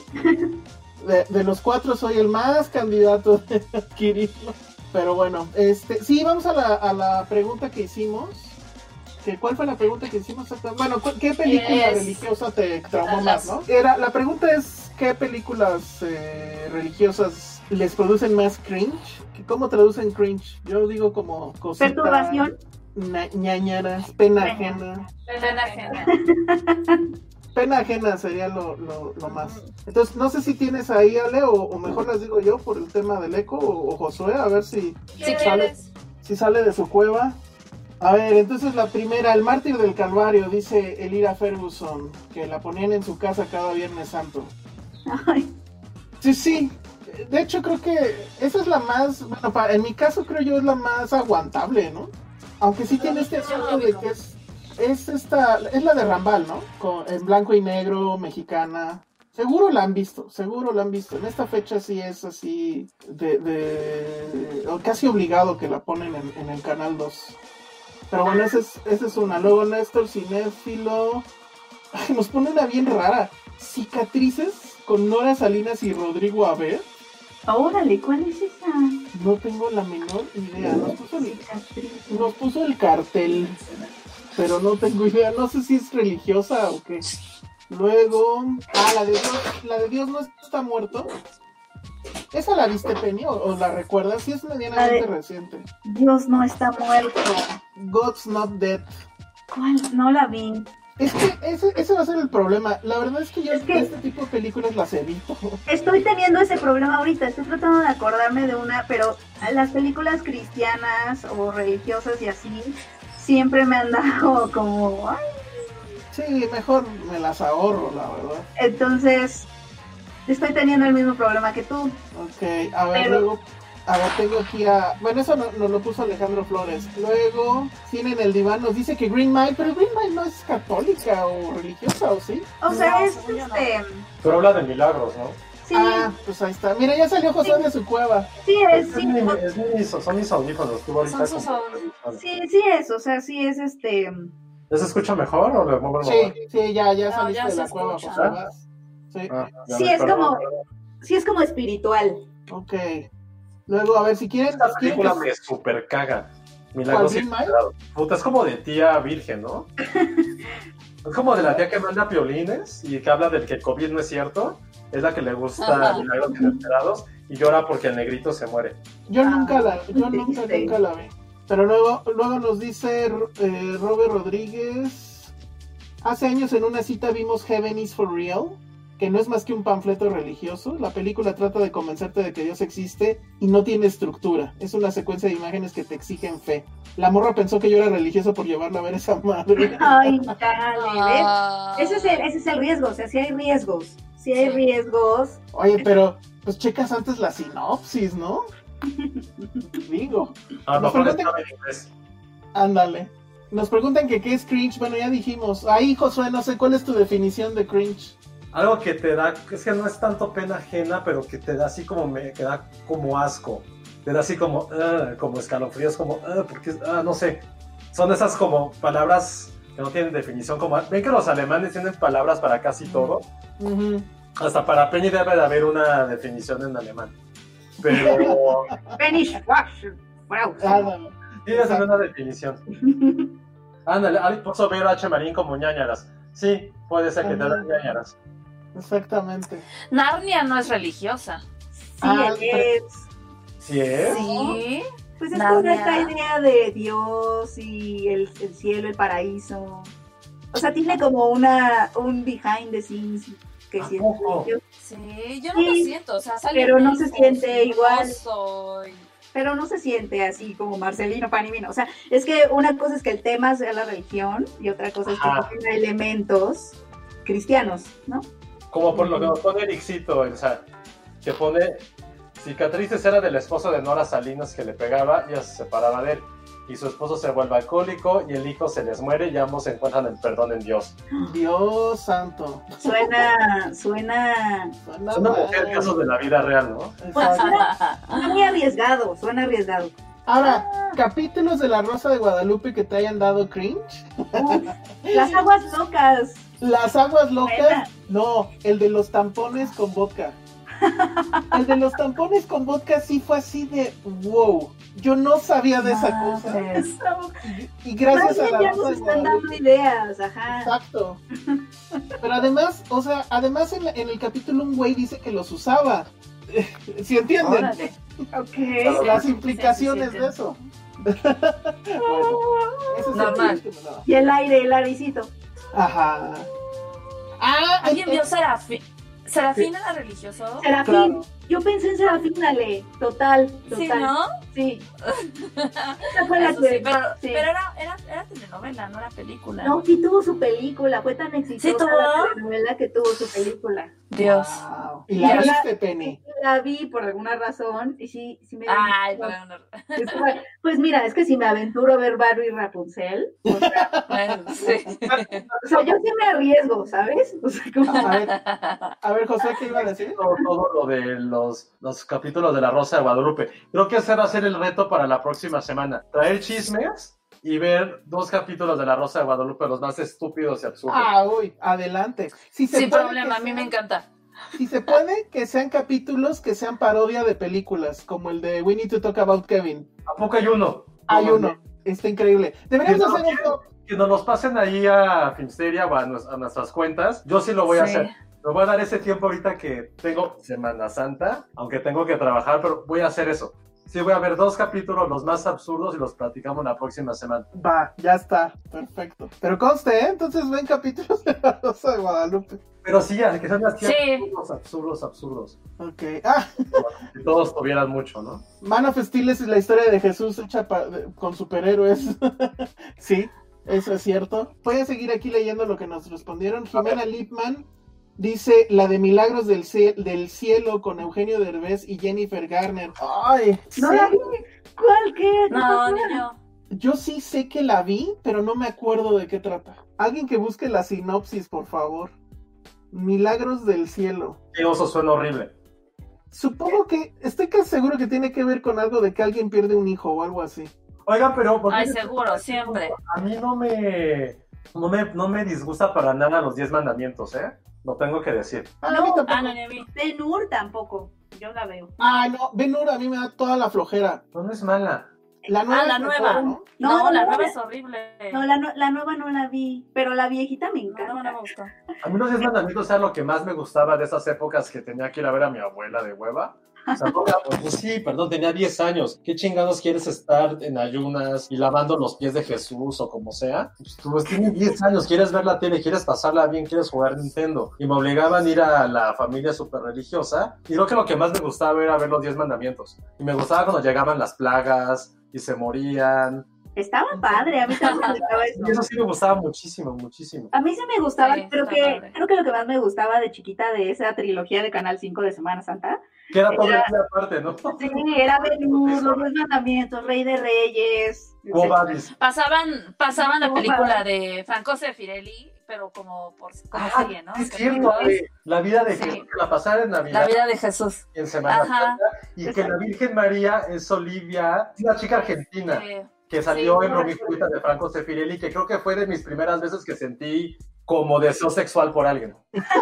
De los 4 soy el más candidato de adquirirlo. Pero bueno, sí, vamos a la pregunta que hicimos. ¿Cuál fue la pregunta que hicimos exactamente? Bueno, ¿qué película religiosa te traumó más, no? La pregunta es, ¿qué películas religiosas les producen más cringe? ¿Cómo traducen cringe? Yo digo como cosita... Perturbación. Ñañaras, pena ajena. Pena ajena. Pena ajena sería lo más. Entonces, no sé si tienes ahí, Ale, o mejor las digo yo por el tema del eco, o Josué, a ver si sale de su cueva. A ver, entonces la primera, El Mártir del Calvario, dice Elira Ferguson, que la ponían en su casa cada Viernes Santo. Ay. Sí. De hecho, creo que esa es la más, bueno, en mi caso creo yo es la más aguantable, ¿no? Aunque sí tiene este asunto de que es la de Rambal, ¿no? En blanco y negro, mexicana. Seguro la han visto. En esta fecha sí es así casi obligado que la ponen en el Canal 2. Pero bueno, esa es una. Luego Néstor Cinéfilo. Ay, nos pone una bien rara. Cicatrices con Nora Salinas y Rodrigo Abed. Órale, ¿cuál es esa? No tengo la menor idea. Nos puso el cartel, pero no tengo idea. No sé si es religiosa o qué. Luego, la de Dios no está muerto. ¿Esa la viste, Penny, o la recuerdas? Sí, es medianamente reciente. Dios no está muerto. God's Not Dead. ¿Cuál? No la vi. Es que ese va a ser el problema. La verdad es que yo este tipo de películas las evito. Estoy teniendo ese problema ahorita. Estoy tratando de acordarme de una, pero las películas cristianas o religiosas y así siempre me han dado como... Ay. Sí, mejor me las ahorro, la verdad. Entonces, estoy teniendo el mismo problema que tú. Ok, a ver, luego... A ver, tengo aquí a... Bueno, eso nos lo puso Alejandro Flores. Luego, Cine en el Diván nos dice que Green Mile, pero Green Mile no es católica o religiosa, ¿o sí? O sea, No, es según yo no. Pero habla de milagros, ¿no? Sí. Ah, pues ahí está. Mira, ya salió José de su cueva. Sí, Son mis audífonos, tú ahorita. Son sus audífonos. Sí es, o sea, sí es ¿Ya se escucha mejor o le muevo el móvil? Sí, ya No, saliste ya de se la cueva, escucha. José. Vas. Sí. Ya sí, ves, es perdón. sí es como espiritual. Ok. Luego, a ver, si quieren... Esta película me super caga. Milagros ¿Cuál, Green Mile? inesperados. Puta, es como de tía virgen, ¿no? Es como de la tía que manda piolines y que habla del que el COVID no es cierto. Es la que le gusta Milagros Inesperados y llora porque el negrito se muere. Yo nunca la vi. Pero luego nos dice Robert Rodríguez. Hace años en una cita vimos Heaven is for Real, que no es más que un panfleto religioso. La película trata de convencerte de que Dios existe y no tiene estructura. Es una secuencia de imágenes que te exigen fe. La morra pensó que yo era religioso por llevarla a ver esa madre. Ay, dale, ¿ves? Ese es el riesgo, o sea, sí hay riesgos. Sí hay riesgos. Oye, pero pues checas antes la sinopsis, ¿no? Digo. A lo Nos mejor preguntan- estaba en inglés. Ándale. Nos preguntan que qué es cringe. Bueno, ya dijimos. Ahí, Josué, no sé cuál es tu definición de cringe. Algo que te da, es que no es tanto pena ajena, pero que te da así como que da como asco. Te da así como escalofríos, porque, no sé. Son esas como palabras que no tienen definición. Ven que los alemanes tienen palabras para casi todo. Uh-huh. Hasta para Penny debe de haber una definición en alemán. Pero Finish, Ándale. tienes que haber una definición. Ándale, puso ver H. Marín como ñañaras. Sí, puede ser que te den ñañaras. Exactamente. Narnia no es religiosa. Sí, es. ¿Sí es? Sí. Pues es Narnia. toda esta idea de Dios y el cielo, el paraíso. O sea, tiene como un behind the scenes que sí es religioso. Sí, yo no lo siento, o sea, sale pero no un se hijo siente igual. famoso y- Pero no se siente así como Marcelino Panimino. O sea, es que una cosa es que el tema sea la religión y otra cosa es que tenga elementos cristianos, ¿no? Como por lo que nos pone Ericito, o sea, que pone cicatrices era del esposo de Nora Salinas que le pegaba y ella se separaba de él. Y su esposo se vuelve alcohólico y el hijo se les muere y ambos encuentran el perdón en Dios. Dios santo. Suena Es una mujer caso de la vida real, ¿no? suena muy arriesgado, suena arriesgado. Ahora, capítulos de La Rosa de Guadalupe que te hayan dado cringe. Las aguas locas. Las aguas locas. Buena. No, el de los tampones con vodka. El de los tampones con vodka sí fue así de wow. Yo no sabía de esa cosa. Y gracias a La Ya Rosa nos de están Guadalupe. dando ideas, ajá. Exacto. Pero además, o sea, en el capítulo un güey dice que los usaba. ¿Sí entienden? Órale. Ok. Las implicaciones de eso. Bueno, ese es el Normal. cringe que me daba. Y el airecito. Ajá. ¿Alguien vio Serafín? ¿Serafín era religioso? Serafín. Claro. Yo pensé en Serafín, Ale. Total. Sí, ¿no? Sí. Esa fue la Eso sí, que. pero sí. era telenovela, no era película. No, sí tuvo su película. Fue tan exitosa ¿Sí tuvo? la telenovela que tuvo su película. Dios. Wow. ¿Y la viste, Penny? La vi por alguna razón y sí me Ay, pues mira, es que si me aventuro a ver Barbie y Rapunzel, o sea, bueno, sí. yo sí me arriesgo, ¿sabes? O sea, como... A ver, José, ¿qué iba a decir? Todo lo de los capítulos de La Rosa de Guadalupe. Creo que ese va a ser el reto para la próxima semana. Traer chismes y ver 2 capítulos de La Rosa de Guadalupe, los más estúpidos y absurdos. Uy, adelante. Si se Sin puede problema, a que mí me sean- encanta. Si se puede, que sean capítulos que sean parodia de películas, como el de We Need to Talk About Kevin. ¿A poco hay uno? Hay uno, está increíble. Deberíamos Que no hacer un top. Que nos los pasen ahí a Filmsteria o a nuestras cuentas. Yo sí lo voy a Sí. hacer. Me voy a dar ese tiempo ahorita que tengo Semana Santa, aunque tengo que trabajar, pero voy a hacer eso. Sí, voy a ver 2 capítulos, los más absurdos, y los platicamos la próxima semana. Va, ya está, perfecto. Pero conste, ¿eh? Entonces ven capítulos de La Rosa de Guadalupe. Pero sí, que sean así Sí. absurdos. Ok. Que todos tuvieran mucho, ¿no? Man of Steel es la historia de Jesús hecha con superhéroes. Sí, eso es cierto. Voy a seguir aquí leyendo lo que nos respondieron. Jimena Lipman dice la de Milagros del Cielo con Eugenio Derbez y Jennifer Garner. Ay, No sí. la vi. ¿Cuál? ¿Qué? No, ni yo. Yo sí sé que la vi, pero no me acuerdo de qué trata. Alguien que busque la sinopsis, por favor. Milagros del Cielo. Qué oso, suena horrible. Supongo que, estoy casi seguro que tiene que ver con algo de que alguien pierde un hijo o algo así. Oiga, pero... Ay, seguro, siempre. A mí no me disgusta para nada los 10 mandamientos, ¿eh? Lo tengo que decir. A mí tampoco. No, ni a mí. Ben-Hur tampoco. Yo la veo. Ah, no, Ben-Hur a mí me da toda la flojera. No es mala. La nueva. La es nueva. mejor, ¿no? No, la no, nueva la- es horrible. No, la nueva no la vi, pero la viejita me La encanta. nueva no me gustó. A mí los 10 mandamientos era lo que más me gustaba de esas épocas que tenía que ir a ver a mi abuela de hueva. O sea, pues sí, perdón, tenía 10 años. ¿Qué chingados quieres estar en ayunas y lavando los pies de Jesús o como sea? Pues tienes 10 años, quieres ver la tele, quieres pasarla bien, quieres jugar Nintendo. Y me obligaban a ir a la familia súper religiosa. Y creo que lo que más me gustaba era ver los 10 mandamientos. Y me gustaba cuando llegaban las plagas y se morían. Estaba padre, a mí también me gustaba eso. Y eso sí me gustaba muchísimo, muchísimo. A mí sí me gustaba, Sí, creo está que padre. lo que más me gustaba de chiquita de esa trilogía de Canal 5 de Semana Santa, Que era todo el Era- día aparte, ¿no? sí, era Ben-Hur, Los 10 Mandamientos, Rey de Reyes. Como Babis. Pasaban la No, película de Franco Sefirelli, pero como serie, ¿no? Es Capítulos. cierto, güey. La vida de Sí. Jesús, que la pasara en Navidad La vida de Jesús. y en Semana Ajá. Santa, y que la Virgen María es Olivia, una chica argentina que salió Sí, en Romeo y Julieta de Franco Sefirelli, que creo que fue de mis primeras veces que sentí como deseo sexual por alguien.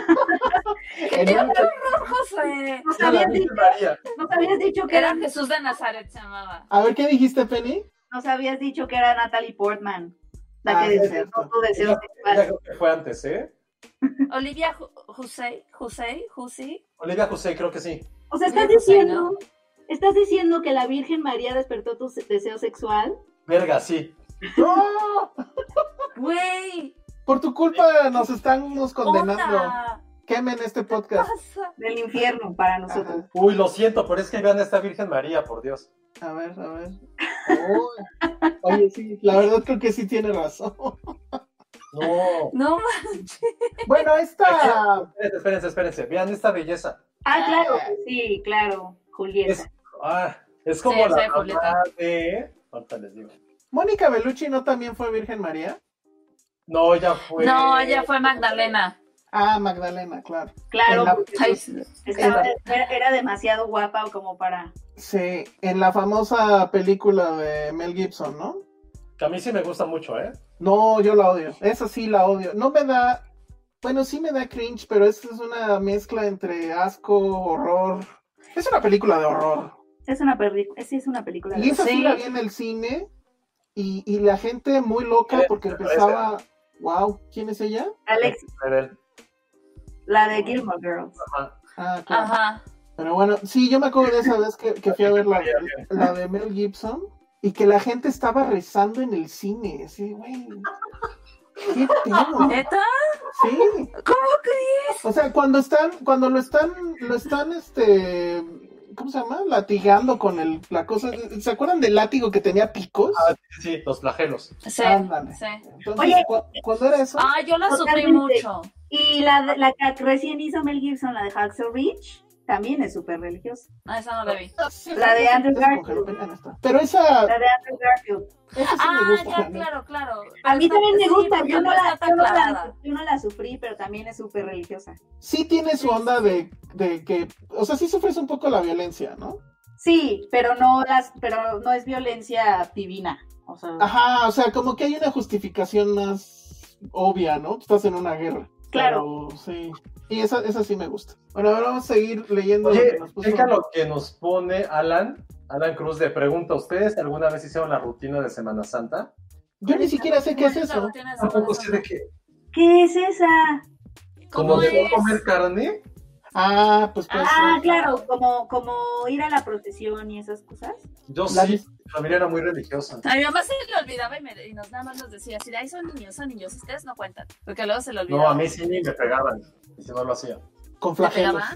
¿Qué tiene que ver, José? ¿Nos Era la habías Virgen dicho, María. nos habías dicho que Era era, Jesús de Nazaret, se llamaba. A ver, ¿qué dijiste, Penny? nos habías dicho que era Natalie Portman, la Ah, que sí, es despertó cierto. tu deseo Ella sexual. creo que fue antes, ¿eh? Olivia Hussey. Olivia José, creo que sí. O sea, Mira, pues, ¿no? ¿estás diciendo que la Virgen María despertó tu deseo sexual? Verga, sí. ¡No! Güey, Por tu culpa nos estamos condenando. onda. Quemen este ¿Qué podcast. pasa? Del infierno para nosotros. Uy, lo siento, pero es que vean a esta Virgen María, por Dios. A ver, a ver. Uy. Oye, sí, la verdad creo que sí tiene razón. No. No, Bueno, esta... Espérense. Vean esta belleza. Ah, claro, sí, claro, Julieta. Es como Sí, la sí, Julieta. mamá de... Ahorita les digo. Mónica Bellucci no también fue Virgen María. No, ella fue... no, ella fue Magdalena. Ah, Magdalena, claro. Claro, En la- porque Ay, era demasiado guapa como para... Sí, en la famosa película de Mel Gibson, ¿no? Que a mí sí me gusta mucho, ¿eh? No, yo la odio. Esa sí la odio. No me da... Bueno, sí me da cringe, pero esta es una mezcla entre asco, horror. Es una película de horror. Es una película. Y esa sí Sí. la vi en el cine. Y la gente muy loca porque empezaba... Wow, ¿quién es ella? Alex, Rebel. la de Gilmore Girls. Ajá. Ah, claro. Ajá. Pero bueno, sí, yo me acuerdo de esa vez que fui a ver la de Mel Gibson y que la gente estaba rezando en el cine. Así, güey. ¿Qué pedo? ¿Neta? Sí. ¿Cómo crees? O sea, cuando lo están, ¿cómo se llama? Latigando con la cosa. ¿Se acuerdan del látigo que tenía picos? Sí, los flagelos. Sí, Ándale. sí. Entonces, Oye. cuando era eso, Ah, yo la sufrí Totalmente. mucho. Y la que recién hizo Mel Gibson, la de Hacksaw Ridge, también es súper religiosa. Ah, esa no la vi. La de Andrew Esa Garfield. mujer apenas está. Pero esa La de Andrew Garfield. sí me Ah, gusta. ya, también. claro. A mí también me Sí, gusta, porque yo no está tan clavada. la sufrí, pero también es súper religiosa. Sí tiene su onda de que, o sea, sí sufres un poco la violencia, ¿no? Sí, pero no es violencia divina. O sea... Ajá, o sea, como que hay una justificación más obvia, ¿no? Estás en una guerra. Claro. Pero, sí. Y esa sí me gusta. Bueno, ahora vamos a seguir leyendo lo Oye, que nos puso. checa lo que nos pone Alan Cruz de pregunta. ¿Ustedes alguna vez hicieron la rutina de Semana Santa? Yo ni siquiera sé qué es La eso. rutina de Semana Tampoco sé Santa. de qué. ¿Qué es esa? ¿Como ¿Cómo de es? no comer carne? Ah, pues Claro, como ir a la procesión y esas cosas. Yo La sí, dis- mi familia era muy religiosa. A mi mamá se le olvidaba y nos nada más nos decía así, ay, son niños, ustedes no cuentan. Porque luego se le olvidaba. No, a mí sí ni me pegaban, y si no lo hacía. con ¿Te flagelos. pegaban?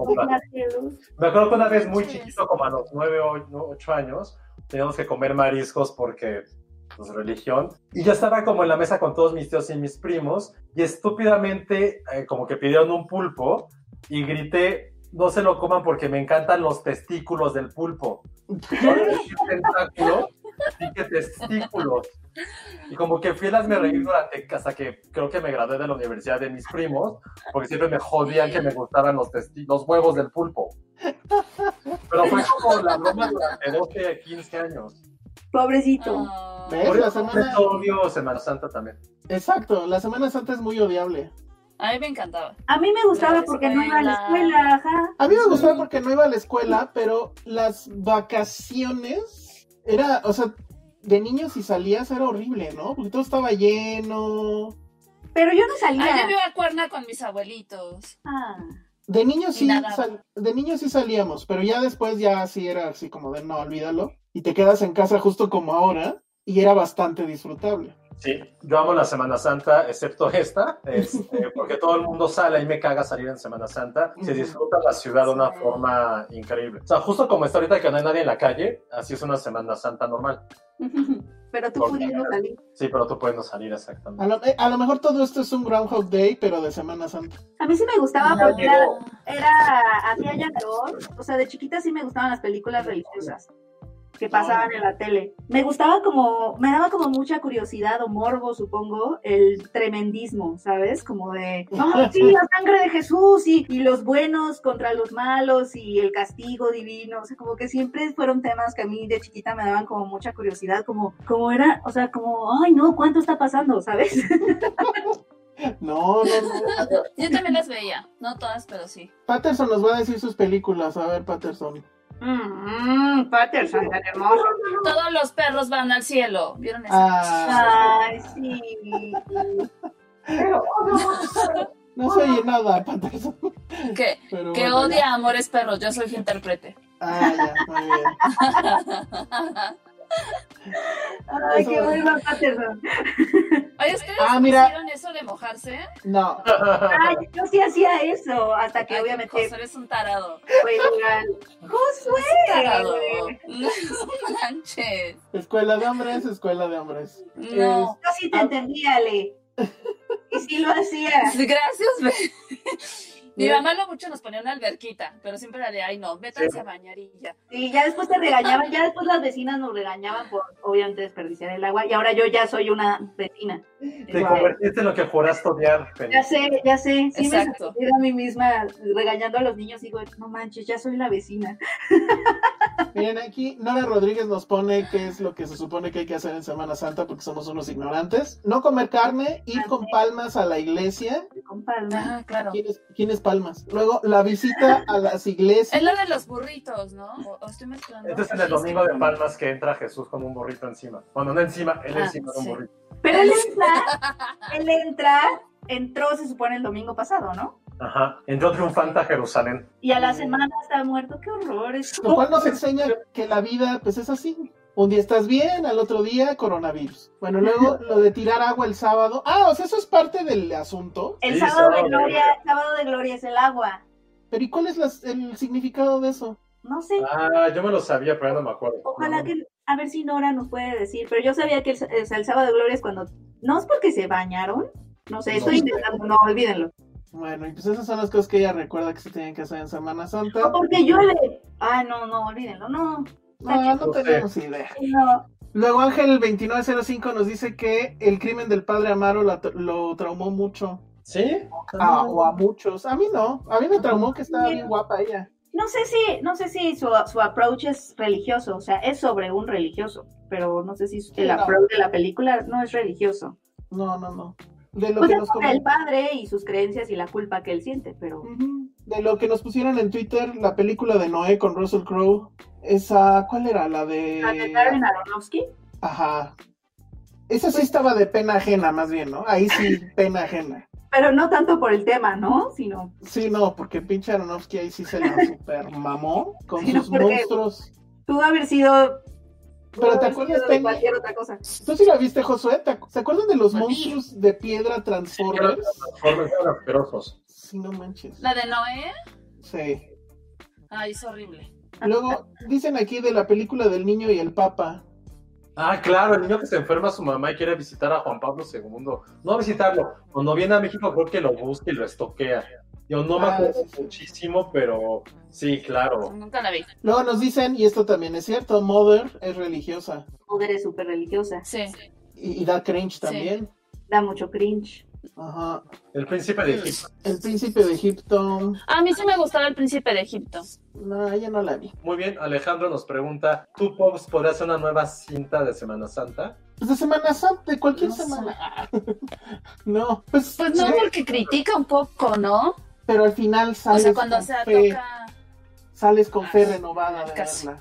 Me acuerdo que una vez muy Sí. chiquito, como a los 9 o 8 años, teníamos que comer mariscos porque, pues, religión. Y yo estaba como en la mesa con todos mis tíos y mis primos, y estúpidamente, como que pidieron un pulpo, y grité, no se lo coman porque me encantan los testículos del pulpo. No dije tentáculo, dije testículos. Y como que fui a hazme reír durante, hasta que creo que me gradué de la universidad de mis primos, porque siempre me jodían que me gustaban los huevos del pulpo. Pero fue como la broma durante 12, 15 años. Pobrecito. Ah. ¿Ves? Por La eso semana... odio Semana Santa también. Exacto, la Semana Santa es muy odiable. A mí me encantaba. A mí me gustaba La porque no iba a la escuela. escuela, ajá. A mí me gustaba porque no iba a la escuela, pero las vacaciones era, o sea, de niños si salías era horrible, ¿no? Porque todo estaba lleno. Pero yo no Ay, yo me salía. iba a Cuerna con mis abuelitos. Ah. De niños Y sí, nadaba. de niños sí salíamos, pero ya después ya sí era así como de no, olvídalo. Y te quedas en casa justo como ahora, y era bastante disfrutable. Sí, yo amo la Semana Santa, excepto esta, porque todo el mundo sale y me caga salir en Semana Santa. Se disfruta la ciudad de una Sí. forma increíble. O sea, justo como está ahorita que no hay nadie en la calle, así es una Semana Santa normal. Pero tú Porque- pudiendo salir. Sí, pero tú puedes no salir exactamente. A lo mejor todo esto es un Groundhog Day, pero de Semana Santa. A mí sí me gustaba Ya porque llegó. hacía ya calor. O sea, de chiquita sí me gustaban las películas religiosas que pasaban en la tele. Me daba como mucha curiosidad o morbo, supongo, el tremendismo, ¿sabes? Como de, ¡ah, sí, la sangre de Jesús! Y los buenos contra los malos y el castigo divino. O sea, como que siempre fueron temas que a mí de chiquita me daban como mucha curiosidad, como era, o sea, como, ¡ay, no! ¿Cuánto está pasando? ¿Sabes? No. Yo también las veía. No todas, pero sí. Patterson nos va a decir sus películas. A ver, Patterson. Patterson, tan hermoso. Todos los perros van al cielo. ¿Vieron eso? Ay, sí. No se oye nada, Patterson. Que Pero que bueno, odia a Amores Perros. Yo soy su intérprete. ya, muy bien. Ay, qué bueno, Patterson. Oye, ¿ustedes Mira. hicieron eso de mojarse? No. Ay, yo sí hacía eso, hasta que Ay, obviamente Josué, eres un tarado. fue ilegal. ¡Josué! Tarado. No manches. Escuela de hombres, escuela de hombres. No. Yo sí te entendía, Ale. Y sí lo hacía. Gracias, ve. Mi mamá lo mucho nos ponía una alberquita, pero siempre era de, ay no, métanse a bañar y ya. Y ya después te regañaban, ya después las vecinas nos regañaban por obviamente desperdiciar el agua, y ahora yo ya soy una vecina. Te convertiste en lo que juraste odiar, Penny. Ya sé, sí Exacto. me a mí misma regañando a los niños, digo, no manches, ya soy la vecina. Miren, aquí Nora Rodríguez nos pone qué es lo que se supone que hay que hacer en Semana Santa porque somos unos ignorantes. No comer carne, ir con palmas a la iglesia. Con palmas. Ah, claro. ¿Quién es palmas? Luego, la visita a las iglesias. Es lo de los burritos, ¿no? O estoy mezclando. Este es en el domingo de Palmas que entra Jesús con un burrito encima. Bueno, no encima, él encima de un sí. burrito. Pero él entró, se supone, el domingo pasado, ¿no? Ajá. Entró triunfante a Jerusalén. Y a la semana está muerto, qué horror. Lo cual nos enseña que la vida, pues es así. Un día estás bien, al otro día coronavirus. Bueno, luego lo de tirar agua el sábado. O sea, eso es parte del asunto. El Sí, sábado de sábado de gloria, sábado de gloria es el agua. Pero ¿y cuál es el significado de eso? No sé, Yo me lo sabía, pero ya no me acuerdo. ojalá que, a ver si Nora nos puede decir, pero yo sabía que el sábado de gloria es cuando, no es porque se bañaron, no sé, estoy intentando, no, olvídenlo. Bueno, y pues esas son las cosas que ella recuerda que se tienen que hacer en Semana Santa. No, porque no, olvídenlo, no. No tenemos idea. No. Luego Ángel 2905 nos dice que el crimen del padre Amaro lo traumó mucho. ¿Sí? O a muchos. A mí no. A mí me traumó que estaba bien guapa ella. No sé si su approach es religioso, o sea, es sobre un religioso, pero no sé si el approach de la película no es religioso. No. De lo Pues que es nos sobre el padre y sus creencias y la culpa que él siente, pero... De lo que nos pusieron en Twitter, la película de Noé con Russell Crowe, esa, ¿cuál era? ¿La de Darren Aronofsky? Ajá. Esa sí estaba de pena ajena, más bien, ¿no? Ahí sí, pena ajena. Pero no tanto por el tema, ¿no? Sino... Sí, no, porque pinche Aronofsky ahí sí se la super mamó con Sí, no, sus porque monstruos. Pudo haber sido... Pero ¿te acuerdas de cualquier otra cosa? ¿Tú sí la viste, Josué? ¿Se acuerdan de los monstruos de piedra Transformers? Transformers eran asquerosos. Sí, no manches. ¿La de Noé? Sí. Ay, es horrible. Luego, dicen aquí de la película del niño y el papa. Ah, claro, el niño que se enferma a su mamá y quiere visitar a Juan Pablo II. No a visitarlo. Cuando viene a México creo que lo busca y lo estoquea. Yo no me acuerdo muchísimo, pero sí, claro. Nunca la vi. Luego nos dicen, y esto también es cierto, Mother es religiosa. Mother es súper religiosa. Sí. Y da cringe también. Da mucho cringe. Ajá. El príncipe de Egipto. El príncipe de Egipto. A mí sí me gustaba el príncipe de Egipto. No, ella no la vi. Muy bien, Alejandro nos pregunta, ¿tú, Pops, podrías hacer una nueva cinta de Semana Santa? Pues de Semana Santa, de cualquier semana. No, pues no, porque critica un poco, ¿no? Pero al final sales, o sea, cuando se toca... sales con fe renovada de verla.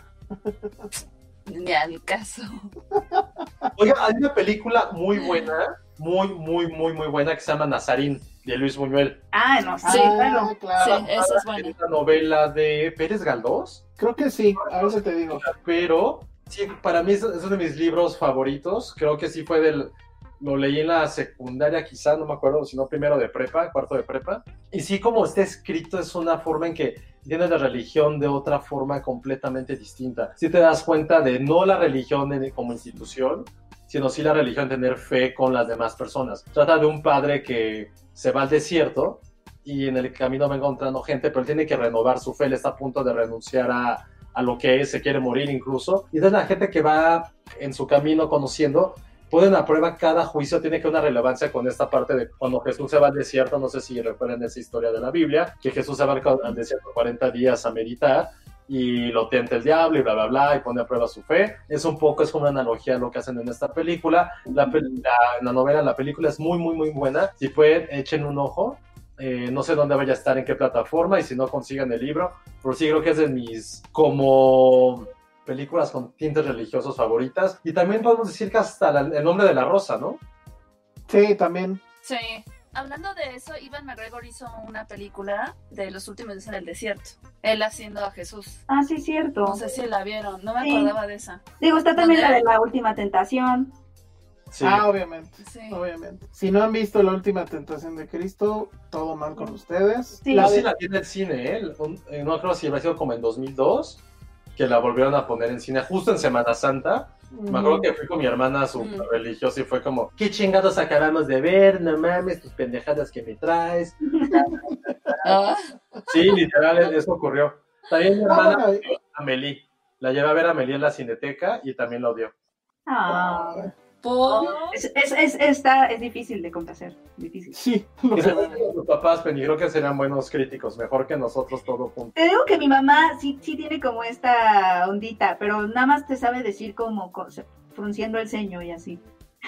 Ni al caso. Oiga, hay una película muy buena, muy buena, que se llama Nazarín, de Luis Buñuel. Ah, no, sí, claro. Sí, esa es buena. Es una novela de Pérez Galdós. Creo que sí, a ver si te digo. Pero, sí, para mí es uno de mis libros favoritos. Creo que sí fue lo leí en la secundaria, quizá, no me acuerdo, si no primero de prepa, cuarto de prepa. Y sí, como está escrito, es una forma en que entiendes la religión de otra forma completamente distinta. Si te das cuenta de no la religión como institución, sino sí la religión tener fe con las demás personas. Trata de un padre que se va al desierto y en el camino va encontrando gente, pero él tiene que renovar su fe, él está a punto de renunciar a lo que es, se quiere morir incluso. Y entonces la gente que va en su camino conociendo, ponen a prueba cada juicio, tiene que una relevancia con esta parte de cuando Jesús se va al desierto, no sé si recuerdan esa historia de la Biblia, que Jesús se va al desierto 40 días a meditar, y lo tienta el diablo y bla, bla, bla, y pone a prueba su fe. Es como una analogía a lo que hacen en esta película. La novela, la película es muy buena. Si pueden, echen un ojo. No sé dónde vaya a estar, en qué plataforma, y si no, consigan el libro. Pero sí creo que es de mis como películas con tintes religiosos favoritas. Y también podemos decir que hasta el nombre de la rosa, ¿no? Sí, también. Sí. Hablando de eso, Ivan McGregor hizo una película de Los últimos días en el desierto. Él haciendo a Jesús. Ah, sí, cierto. No sé si la vieron, no me acordaba de esa. Digo, está también la de La Última Tentación. Sí. Ah, obviamente. Sí. Obviamente. Si no han visto La Última Tentación de Cristo, todo mal con ustedes. Sí, sí la vi en el cine, no creo si había sido como en 2002, que la volvieron a poner en cine justo en Semana Santa. Me acuerdo que fui con mi hermana súper religiosa y fue como, ¿qué chingados acabamos de ver? No mames, tus pendejadas que me traes. Sí, literal, eso ocurrió. También mi hermana, Amelie, la llevé a ver a Amelie en la Cineteca y también la odió. Es difícil de complacer, difícil. Sí. Los papás, pero creo que serían buenos críticos, mejor que nosotros todo juntos. Te digo que mi mamá sí tiene como esta ondita, pero nada más te sabe decir como frunciendo el ceño y así.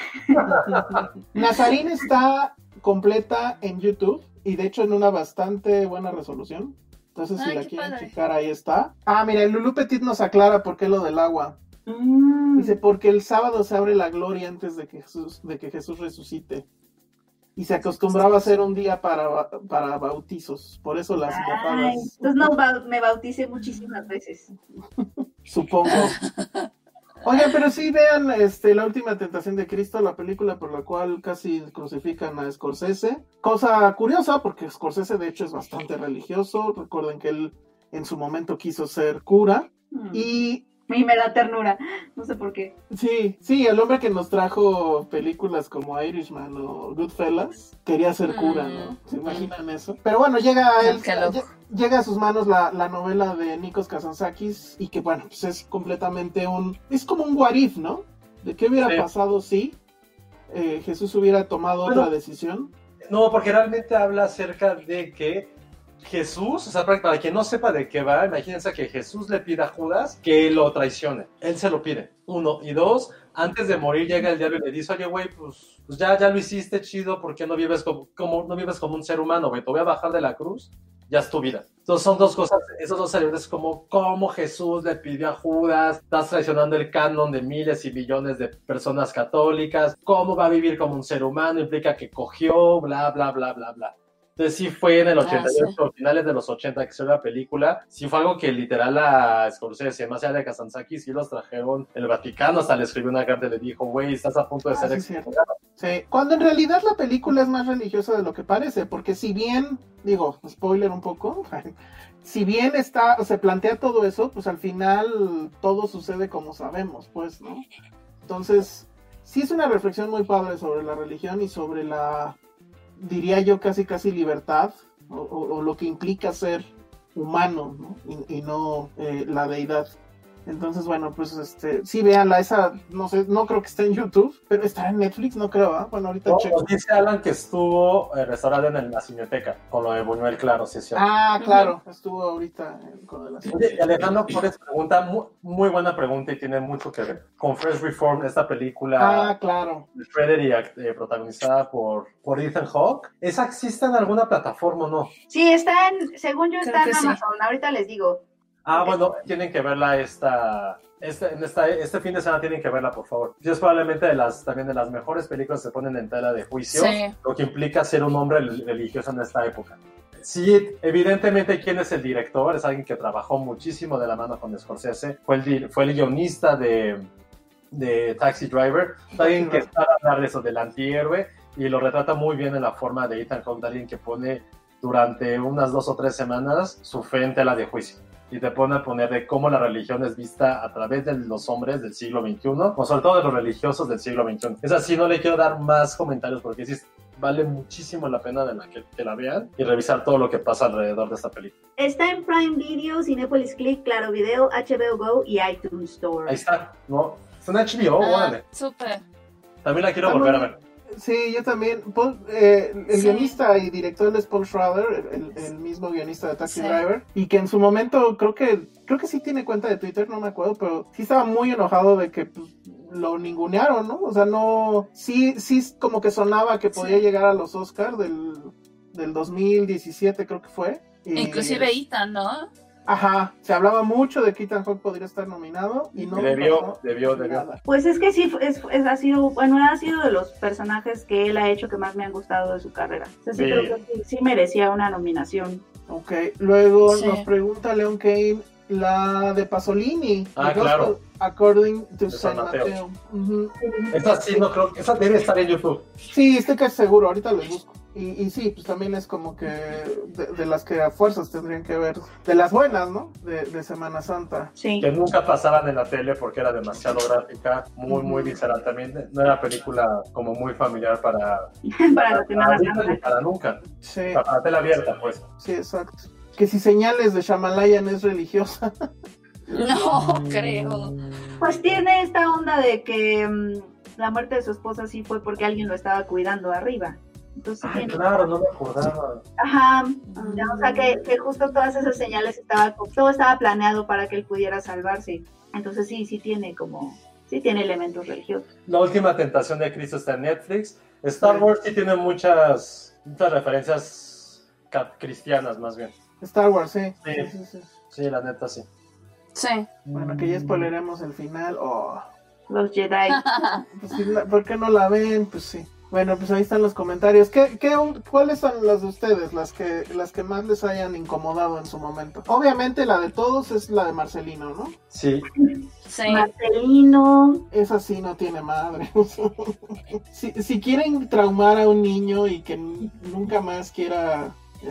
Nazarín está completa en YouTube y de hecho en una bastante buena resolución. Entonces si la quieren checar, ahí está. Ah, mira, el Lulú Petit nos aclara por qué lo del agua. Dice, porque el sábado se abre la gloria antes de que Jesús resucite. Y se acostumbraba a hacer un día para bautizos. Por eso las mojadas. Entonces me bauticé muchísimas veces. Supongo. Oigan, pero sí vean La Última Tentación de Cristo, la película por la cual casi crucifican a Scorsese. Cosa curiosa, porque Scorsese de hecho es bastante religioso. Recuerden que él en su momento quiso ser cura. Y me da ternura, no sé por qué. Sí, el hombre que nos trajo películas como Irishman o Goodfellas quería ser cura, ¿no? ¿Se imaginan eso? Pero bueno, llega a sus manos la novela de Nikos Kazantzakis y que bueno, pues es completamente es como un what if, ¿no? ¿De qué hubiera pasado si Jesús hubiera tomado otra decisión? No, porque realmente habla acerca de que Jesús, o sea, para quien no sepa de qué va, imagínense que Jesús le pide a Judas que lo traicione. Él se lo pide. 1 y 2, antes de morir llega el diablo y le dice, oye, güey, pues ya lo hiciste chido, ¿por qué no vives no vives como un ser humano, güey? Te voy a bajar de la cruz, ya es tu vida. Entonces son dos cosas, esos dos elementos, como Jesús le pidió a Judas, estás traicionando el canon de miles y millones de personas católicas, cómo va a vivir como un ser humano, implica que cogió, bla, bla, bla, bla, bla. Entonces sí fue en el 88, finales de los 80 que se ve la película, sí fue algo que literal a Scorsese, más allá de Kazantzakis, sí los trajeron, el Vaticano hasta le escribió una carta y le dijo, güey, estás a punto de ser excomulgado. Sí, cuando en realidad la película es más religiosa de lo que parece, porque si bien, digo, spoiler un poco, si bien se plantea todo eso, pues al final todo sucede como sabemos, pues, ¿no? Entonces, sí es una reflexión muy padre sobre la religión y sobre diría yo casi libertad, o lo que implica ser humano, ¿no? Y no la deidad. Entonces, bueno, pues sí, véanla, esa, no sé, no creo que esté en YouTube, pero está en Netflix, no creo, ¿eh? Bueno, ahorita checo. Dice Alan que estuvo restaurado en la Cineteca, con lo de Buñuel, claro, sí es cierto. Ah, claro, estuvo ahorita con la Cineteca. Oye, Alejandro Flores pregunta, muy buena pregunta y tiene mucho que ver con Fresh Reformed, esta película. Ah, claro. De Frederick, protagonizada por Ethan Hawke. ¿Esa existe en alguna plataforma o no? Sí, según yo está en Amazon, ahorita les digo. Ah, bueno, tienen que verla este fin de semana tienen que verla, por favor. Sí, es probablemente también de las mejores películas que se ponen en tela de juicio, lo que implica ser un hombre religioso en esta época. Sí, evidentemente, ¿quién es el director? Es alguien que trabajó muchísimo de la mano con Scorsese. Fue el guionista de Taxi Driver. Alguien que está hablando de eso, del antihéroe, y lo retrata muy bien en la forma de Ethan Hawke, alguien que pone durante unas 2 o 3 semanas su fe en tela de juicio. Y te pone a poner de cómo la religión es vista a través de los hombres del siglo XXI, o sobre todo de los religiosos del siglo XXI. Es así, no le quiero dar más comentarios porque sí vale muchísimo la pena que la vean y revisar todo lo que pasa alrededor de esta película. Está en Prime Video, Cinépolis Click, Claro Video, HBO Go y iTunes Store. Ahí está, ¿no? Está en HBO, órale. Súper. También la quiero volver a ver. Sí, yo también. El guionista y director es Paul Schrader, el mismo guionista de Taxi Driver, y que en su momento creo que sí tiene cuenta de Twitter, no me acuerdo, pero sí estaba muy enojado de que pues, lo ningunearon, ¿no? O sea, no, sí como que sonaba que podía llegar a los Oscars del 2017, creo que fue. Inclusive Ethan, ¿no? Ajá, se hablaba mucho de que Ethan Hawke podría estar nominado y no debió. Pues es que sí, ha sido de los personajes que él ha hecho que más me han gustado de su carrera. O sea, sí creo que sí merecía una nominación. Ok, luego nos pregunta Leon Kane la de Pasolini. Claro. According to San Mateo. Uh-huh. Esa sí, no creo, esa debe estar en YouTube. Sí, estoy casi seguro, ahorita lo busco. Y sí, pues también es como que de las que a fuerzas tendrían que ver, de las buenas, ¿no? De Semana Santa. Sí. Que nunca pasaban en la tele porque era demasiado gráfica, muy visceral también. No era película como muy familiar para la Semana Santa. Para nunca. Sí. Para la tele abierta, pues. Sí, exacto. Que si Señales de Shyamalan es religiosa. No creo. Pues tiene esta onda de que la muerte de su esposa sí fue porque alguien lo estaba cuidando arriba. Entonces, claro, no me acordaba. Ajá, o sea que justo todas esas señales todo estaba planeado para que él pudiera salvarse. Entonces sí tiene elementos religiosos. La última tentación de Cristo está en Netflix. Star Wars sí tiene muchas referencias cristianas, más bien. Star Wars, sí. Sí, la neta, sí. Sí. Bueno, que ya spoileremos el final. Los Jedi. Pues, ¿por qué no la ven? Pues sí. Bueno, pues ahí están los comentarios. ¿Cuáles son las de ustedes? Las que más les hayan incomodado en su momento. Obviamente la de todos es la de Marcelino, ¿no? Sí. Marcelino. Esa sí no tiene madre. Si quieren traumar a un niño y que nunca más quiera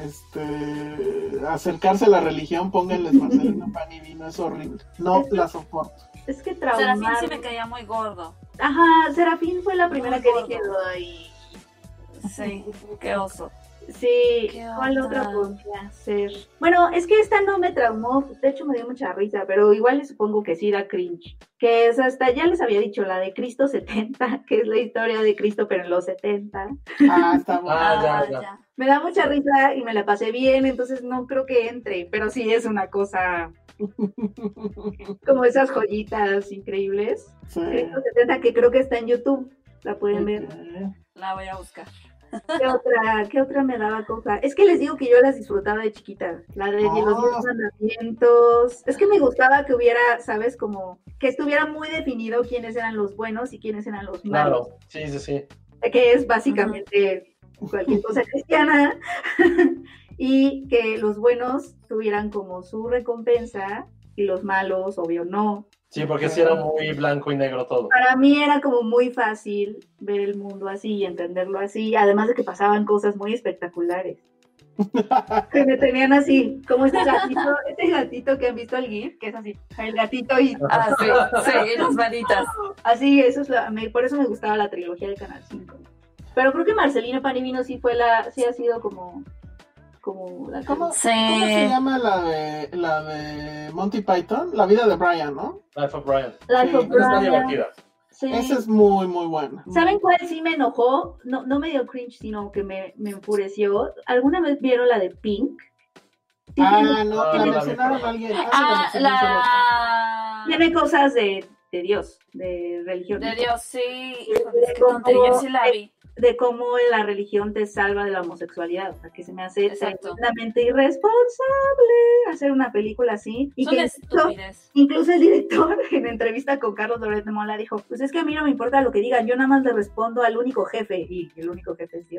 acercarse a la religión, pónganles Marcelino Pan y Vino, es horrible. No la soporto. Es que Serafín sí me caía muy gordo. Ajá, Serafín fue la primera que dije. Sí, qué oso. Sí, ¿Qué ¿cuál otra? otra podría ser? Bueno, es que esta no me traumó, de hecho me dio mucha risa, pero igual supongo que sí da cringe. Que es hasta, ya les había dicho, la de Cristo 70, que es la historia de Cristo, pero en los 70. Está bueno. Ya. Me da mucha risa y me la pasé bien, entonces no creo que entre, pero sí es una cosa como esas joyitas increíbles. Sí. Cristo 70, que creo que está en YouTube, la pueden ver. La voy a buscar. ¿Qué otra me daba cosa? Es que les digo que yo las disfrutaba de chiquita. La de los 10 mandamientos. Es que me gustaba que hubiera, ¿sabes? Como que estuviera muy definido quiénes eran los buenos y quiénes eran los malos. Claro, sí. Que es básicamente cualquier cosa cristiana. Y que los buenos tuvieran como su recompensa y los malos, obvio, no. Sí, porque sí era muy blanco y negro todo. Para mí era como muy fácil ver el mundo así y entenderlo así, además de que pasaban cosas muy espectaculares. Que me tenían así, como este gatito que han visto el GIF, que es así, el gatito y... Sí, las manitas. Así, eso es por eso me gustaba la trilogía de Canal 5. Pero creo que Marcelino Panivino sí ha sido como la... ¿Cómo se llama la de Monty Python? La vida de Brian, ¿no? Life of Brian. Life of Brian. Está divertida. Sí. Esa es muy, muy buena. ¿Saben cuál sí me enojó? No me dio cringe, sino que me enfureció. ¿Alguna vez vieron la de Pink? No, la mencionaron a alguien. Tiene cosas de Dios, de religión. De Dios, sí. Híjole, qué tontería, sí la vi. De cómo la religión te salva de la homosexualidad, o sea, que se me hace tremendamente irresponsable hacer una película así. Y que incluso el director, en entrevista con Carlos Loret de Mola, dijo, pues es que a mí no me importa lo que digan, yo nada más le respondo al único jefe, y el único jefe es Dios.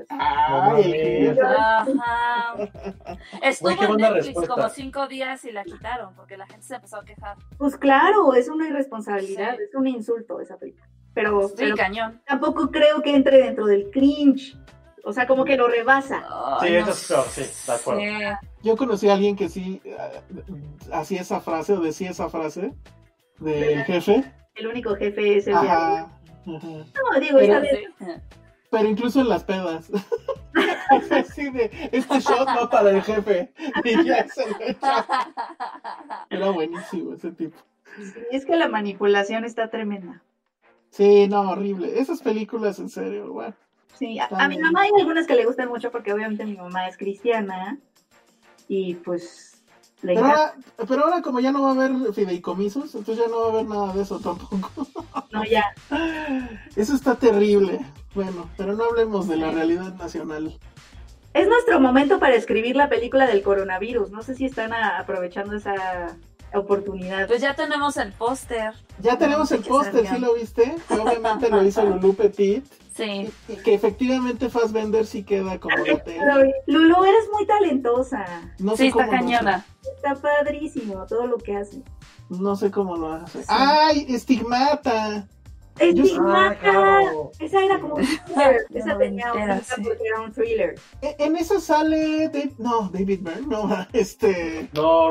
Estuvo qué en buena Netflix respuesta. como 5 días y la quitaron, porque la gente se empezó a quejar. Pues claro, es una irresponsabilidad, es un insulto esa película. Pero cañón. Tampoco creo que entre dentro del cringe. O sea, como que lo rebasa. Sí, eso es peor, sí, de acuerdo. Yo conocí a alguien que sí hacía esa frase o decía esa frase del jefe. El único jefe es el diablo. No, digo, esta vez. Pero incluso en las pedas. Así de, este shot no para el jefe. Y ya se lo echaba. Era buenísimo ese tipo. Es que la manipulación está tremenda. Sí, no, horrible. Esas películas, en serio, bueno. Sí, a mi mamá hay algunas que le gustan mucho porque obviamente mi mamá es cristiana y pues le encanta. Pero ahora como ya no va a haber fideicomisos, entonces ya no va a haber nada de eso tampoco. No, ya. Eso está terrible. Bueno, pero no hablemos de la realidad nacional. Es nuestro momento para escribir la película del coronavirus. No sé si están aprovechando esa oportunidad. Pues ya tenemos el póster. Ya tenemos el póster, ¿sí lo viste? Que obviamente lo hizo Lulú Petit. Sí. Y que efectivamente Fassbender sí queda como hotel. Lulú, eres muy talentosa. No sé está cañona. Está padrísimo todo lo que hace. No sé cómo lo hace. Sí. ¡Ay, Estigmata! ¡Estigmata! Claro. Esa era como un thriller. Esa tenía una porque era un thriller. En esa sale... David Byrne, no, No,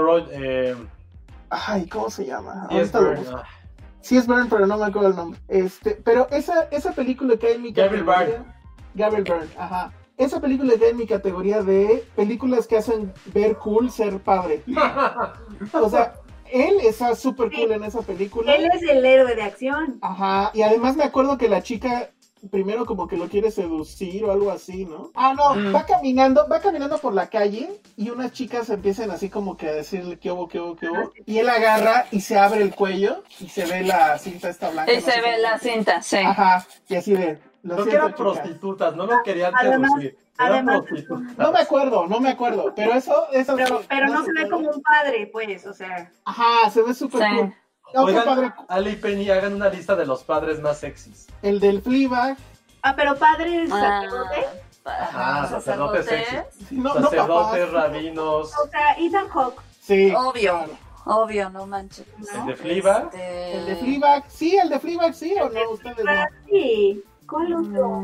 Ay, ¿cómo se llama? Sí es Byrne. Sí es Byrne, pero no me acuerdo el nombre. Pero esa película que hay en mi categoría... Gabriel Byrne, ajá. Esa película que hay en mi categoría de películas que hacen ver cool ser padre. O sea, él está súper cool en esa película. Él es el héroe de acción. Ajá, y además me acuerdo que la chica primero como que lo quiere seducir o algo así, ¿no? Va caminando por la calle y unas chicas empiezan así como que a decirle qué hubo, y él agarra y se abre el cuello y se ve la cinta esta blanca. Y se ve la cinta, sí. Ajá, y así de... Creo que eran prostitutas, no lo querían seducir. Además, no me acuerdo, pero eso pero no se ve como un padre, pues, o sea. Ajá, se ve súper cool. Oigan, Ale y Penny, hagan una lista de los padres más sexys. El del Fleabag. Pero padre sacerdote. Sacerdotes sexys. No, sacerdotes, rabinos. O sea, Ethan Hawke. Sí. Obvio, no manches. ¿El de Fleabag? El de Fleabag, sí, ¿o no? Ustedes no. Sí. ¿Cuál otro?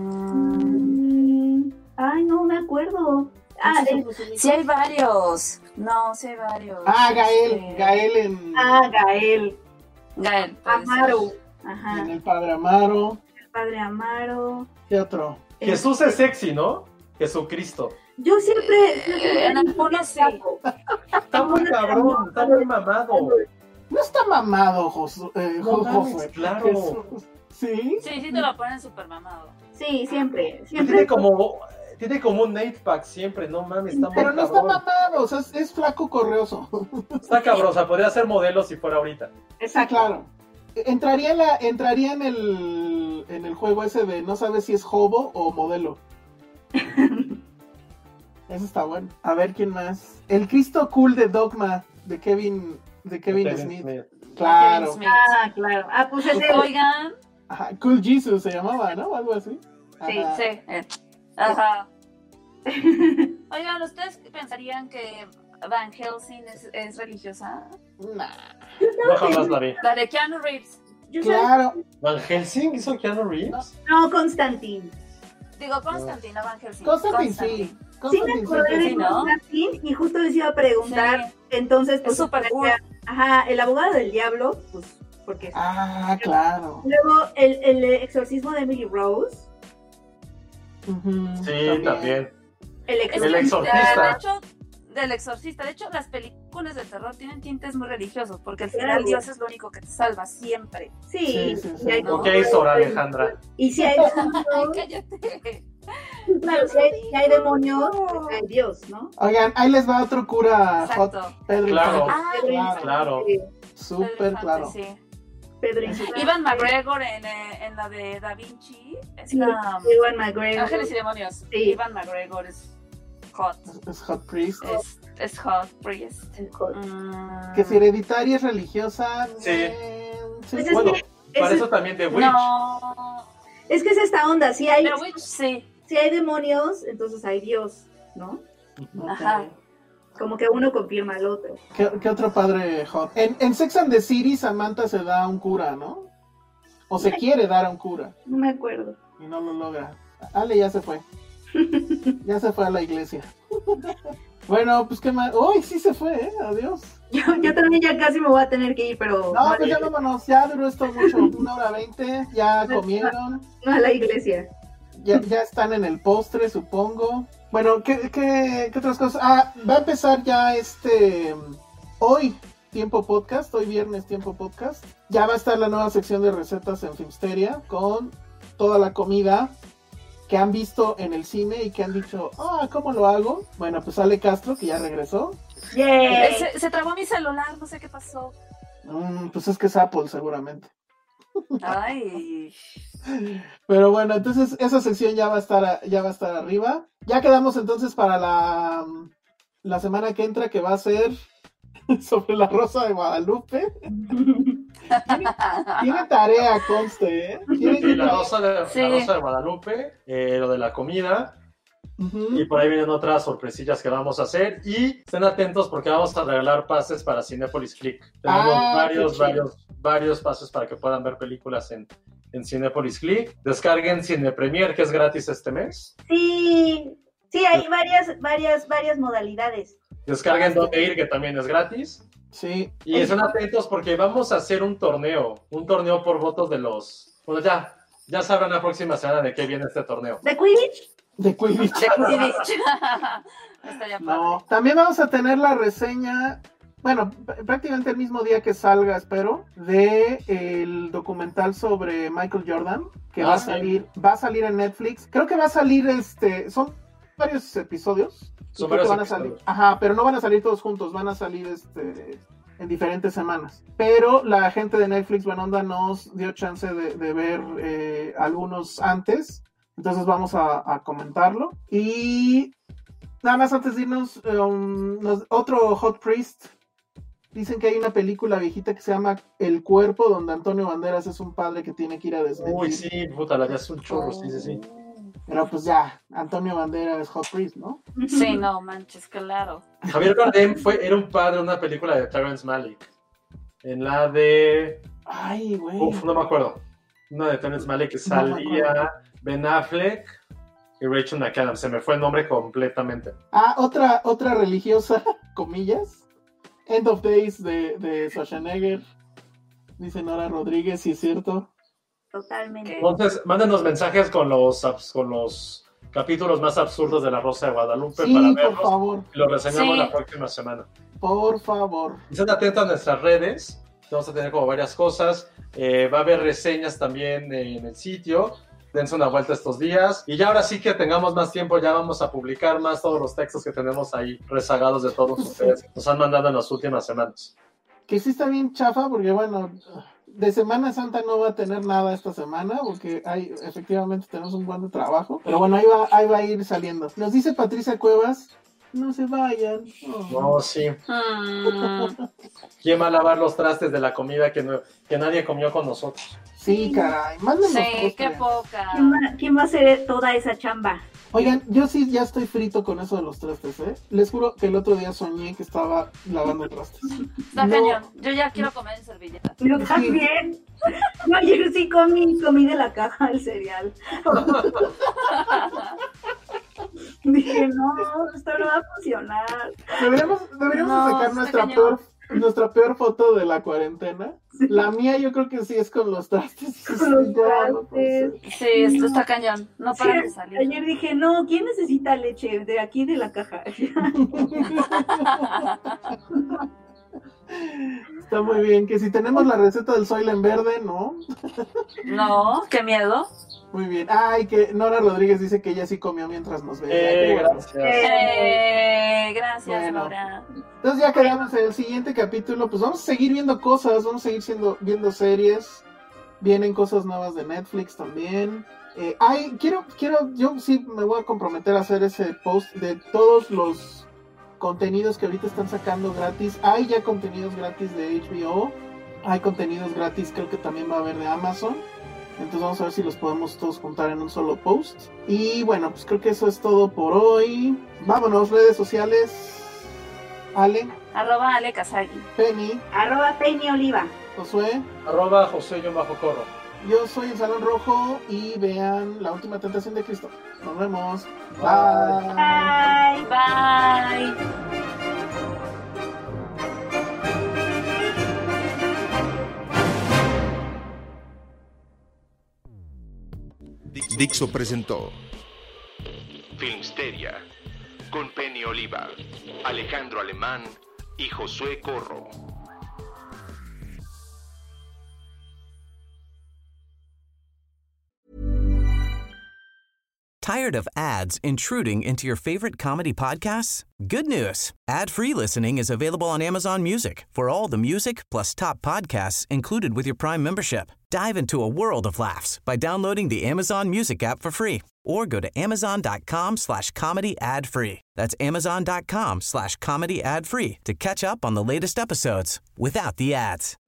Ay, no me acuerdo. Sí hay varios. No, sí hay varios. Gael en... Gael. Amaro. Ajá. En el Padre Amaro. El Padre Amaro. ¿Qué otro? Jesús es sexy, ¿no? Jesucristo. Yo siempre... En algunos sí. Está muy cabrón, está muy mamado. No está mamado, Josué. Claro. ¿Sí? Sí, te lo ponen súper mamado. Sí, siempre. Tiene como un 8-pack siempre, no mames, está muy Pero no cabrón. está mamado, o sea, es flaco correoso. Está cabrón, o sea, podría ser modelo si fuera ahorita. Exacto. Claro. Entraría en el juego ese de no sabes si es hobo o modelo. Eso está bueno. A ver quién más. El Cristo cool de Dogma de Kevin Smith. Claro. Kevin Smith. Ah, claro. Ah, pues ese... Oigan. Ajá, Cool Jesus se llamaba, ¿no? Algo así. Sí, Ajá. Sí. Ajá. Oigan, ¿ustedes pensarían que Van Helsing es religiosa? Nah. No jamás la vi. La de Keanu Reeves. Claro. ¿Van Helsing hizo Keanu Reeves? No, Constantine. Digo, Constantine, no Van Helsing. Constantine, sí. Sí, me Constantine, acordé de sí, ¿no? Constantine y justo les iba a preguntar. Sí. Entonces, pues, Es súper cool. Ajá, el abogado del diablo, pues, porque... Ah, claro. Luego, el exorcismo de Emily Rose. Ujú, Sí, también. El El exorcista. De hecho, del exorcista. De hecho, las películas de terror tienen tintes muy religiosos, porque al final Claro. Dios es lo único que te salva siempre. Sí, Sí. y hay- Ok, Sora Alejandra. Y si hay Ay, demonios, cállate. claro, si hay demonios, pues hay Dios, ¿no? Oigan, ahí les va otro cura hot. Exacto. Pedro Claro. Infante. Ah, Claro. Claro. Súper claro. Sí. Pedro Infante. Ivan McGregor en la de Da Vinci es Sí, la Ewan McGregor. Ángeles y Demonios. Sí. Ivan McGregor es hot. Es Hot Priest. Es hot priest. Que si hereditaria es religiosa. Sí. Sí. Pues es Bueno, que para ese- eso también The Witch. No. Es que es esta onda, si hay, The Witch, sí. si hay demonios, entonces hay Dios, ¿no? Ajá. Como que uno confirma al otro. ¿Qué otro padre hot? En Sex and the City, Samantha se da a un cura, ¿no? O se quiere dar a un cura. No me acuerdo. Y no lo logra. Ale ya se fue. Ya se fue a la iglesia. Bueno, pues qué más. ¡Uy, sí se fue, Adiós. Yo también ya casi me voy a tener que ir, pero No, pues ya vámonos. Ya duró esto mucho. 1:20. Ya comieron. no a la iglesia. Ya están en el postre, supongo. Bueno, ¿qué otras cosas? Ah, va a empezar ya hoy, Tiempo Podcast, hoy viernes Tiempo Podcast. Ya va a estar la nueva sección de recetas en Filmsteria con toda la comida que han visto en el cine y que han dicho, ¿cómo lo hago? Bueno, pues Ale Castro, que ya regresó. ¡Yay! Se trabó mi celular, no sé qué pasó. Pues es que es Apple, seguramente. Ay. Pero bueno, entonces esa sección ya va a estar arriba. Ya quedamos entonces para la semana que entra, que va a ser sobre la Rosa de Guadalupe. Tiene tarea, conste, ¿eh? Sí, la Rosa de Sí. Guadalupe, lo de la comida. Ujú. Y por ahí vienen otras sorpresillas que vamos a hacer. Y estén atentos porque vamos a regalar pases para Cinépolis Click. Tenemos qué chido. varios pases para que puedan ver películas en Cinépolis Click. Descarguen Cine Premier, que es gratis este mes. Sí, hay varias modalidades. Descarguen Dónde Ir, que también es gratis. Sí. Y estén atentos porque vamos a hacer un torneo por votos de los... Bueno, ya sabrán la próxima semana de qué viene este torneo. ¿De Quidditch? De Quidditch. Estaría padre. No, también vamos a tener la reseña, bueno, prácticamente el mismo día que salga, espero, de el documental sobre Michael Jordan, que va a salir en Netflix. Creo que va a salir son varios episodios. Son Creo que varios van a salir. episodios. Ajá, pero no van a salir todos juntos, van a salir en diferentes semanas. Pero la gente de Netflix Buena Onda nos dio chance de ver algunos antes. Entonces vamos a comentarlo. Y nada más antes de irnos, otro Hot Priest. Dicen que hay una película viejita que se llama El Cuerpo, donde Antonio Banderas es un padre que tiene que ir a desmentir. Uy, sí, puta, ya es un chorro, sí. Pero pues ya, Antonio Banderas es Hot Priest, ¿no? Sí, no manches, claro. Javier Bardem era un padre en una película de Terrence Malick. En la de... Ay, güey. No me acuerdo. Una de Terrence Malick que salía Ben Affleck y Rachel McAdams. Se me fue el nombre completamente. Otra religiosa, comillas. End of Days de Schwarzenegger. Dice Nora Rodríguez, sí es cierto. Totalmente. Entonces, mándenos mensajes con los capítulos más absurdos de La Rosa de Guadalupe Sí, para por verlos. favor. Y lo reseñamos Sí. la próxima semana. Por favor. Estén atentos a nuestras redes. Vamos a tener como varias cosas. Va a haber reseñas también en el sitio. Dense una vuelta estos días. Y ya ahora sí que tengamos más tiempo, ya vamos a publicar más todos los textos que tenemos ahí rezagados de todos ustedes. Nos han mandado en las últimas semanas. Que sí está bien chafa, porque bueno, de Semana Santa no va a tener nada esta semana, porque efectivamente tenemos un buen trabajo. Pero bueno, ahí va a ir saliendo. Nos dice Patricia Cuevas, no se vayan. No, sí. ¿Quién va a lavar los trastes de la comida que nadie comió con nosotros? Sí, caray, mándenos Sí, postres. qué poca. ¿Quién va a hacer toda esa chamba? Oigan, yo sí ya estoy frito con eso de los trastes, ¿eh? Les juro que el otro día soñé que estaba lavando trastes. Está No. cañón. Yo ya quiero comer en servilleta. Yo también. No, ayer sí comí de la caja el cereal. Dije, no, esto no va a funcionar. Deberíamos No, sacar está nuestra peor foto de la cuarentena. La mía yo creo que sí es con los trastes. Con los Sí, ya, no puede trastes. Sí, esto está cañón. No para de salir. Ayer dije, no, ¿quién necesita leche? De aquí de la caja. Está muy bien, que si tenemos la receta del soil en verde, ¿no? No, qué miedo. Muy bien. Ay, que Nora Rodríguez dice que ella sí comió mientras nos veía. Qué bueno. Gracias. Gracias, Bueno. Nora. Entonces ya quedamos en el siguiente capítulo, pues vamos a seguir viendo cosas, vamos a seguir viendo series, vienen cosas nuevas de Netflix también. Yo sí me voy a comprometer a hacer ese post de todos los contenidos que ahorita están sacando gratis. Hay ya contenidos gratis de HBO, hay contenidos gratis, creo que también va a haber de Amazon. Entonces vamos a ver si los podemos todos juntar en un solo post. Y bueno, pues creo que eso es todo por hoy. Vámonos, redes sociales. Ale, @Ale Kazagi. Penny, @Penny Oliva. Josué. @José_Corro. Yo soy el Salón Rojo y vean La Última Tentación de Cristo. Nos vemos. Bye. Bye. Dixo presentó Filmsteria con Penny Oliva, Alejandro Alemán y Josué Corro. Tired of ads intruding into your favorite comedy podcasts? Good news. Ad-free listening is available on Amazon Music for all the music plus top podcasts included with your Prime membership. Dive into a world of laughs by downloading the Amazon Music app for free or go to amazon.com/comedy ad-free. That's amazon.com/comedy ad-free to catch up on the latest episodes without the ads.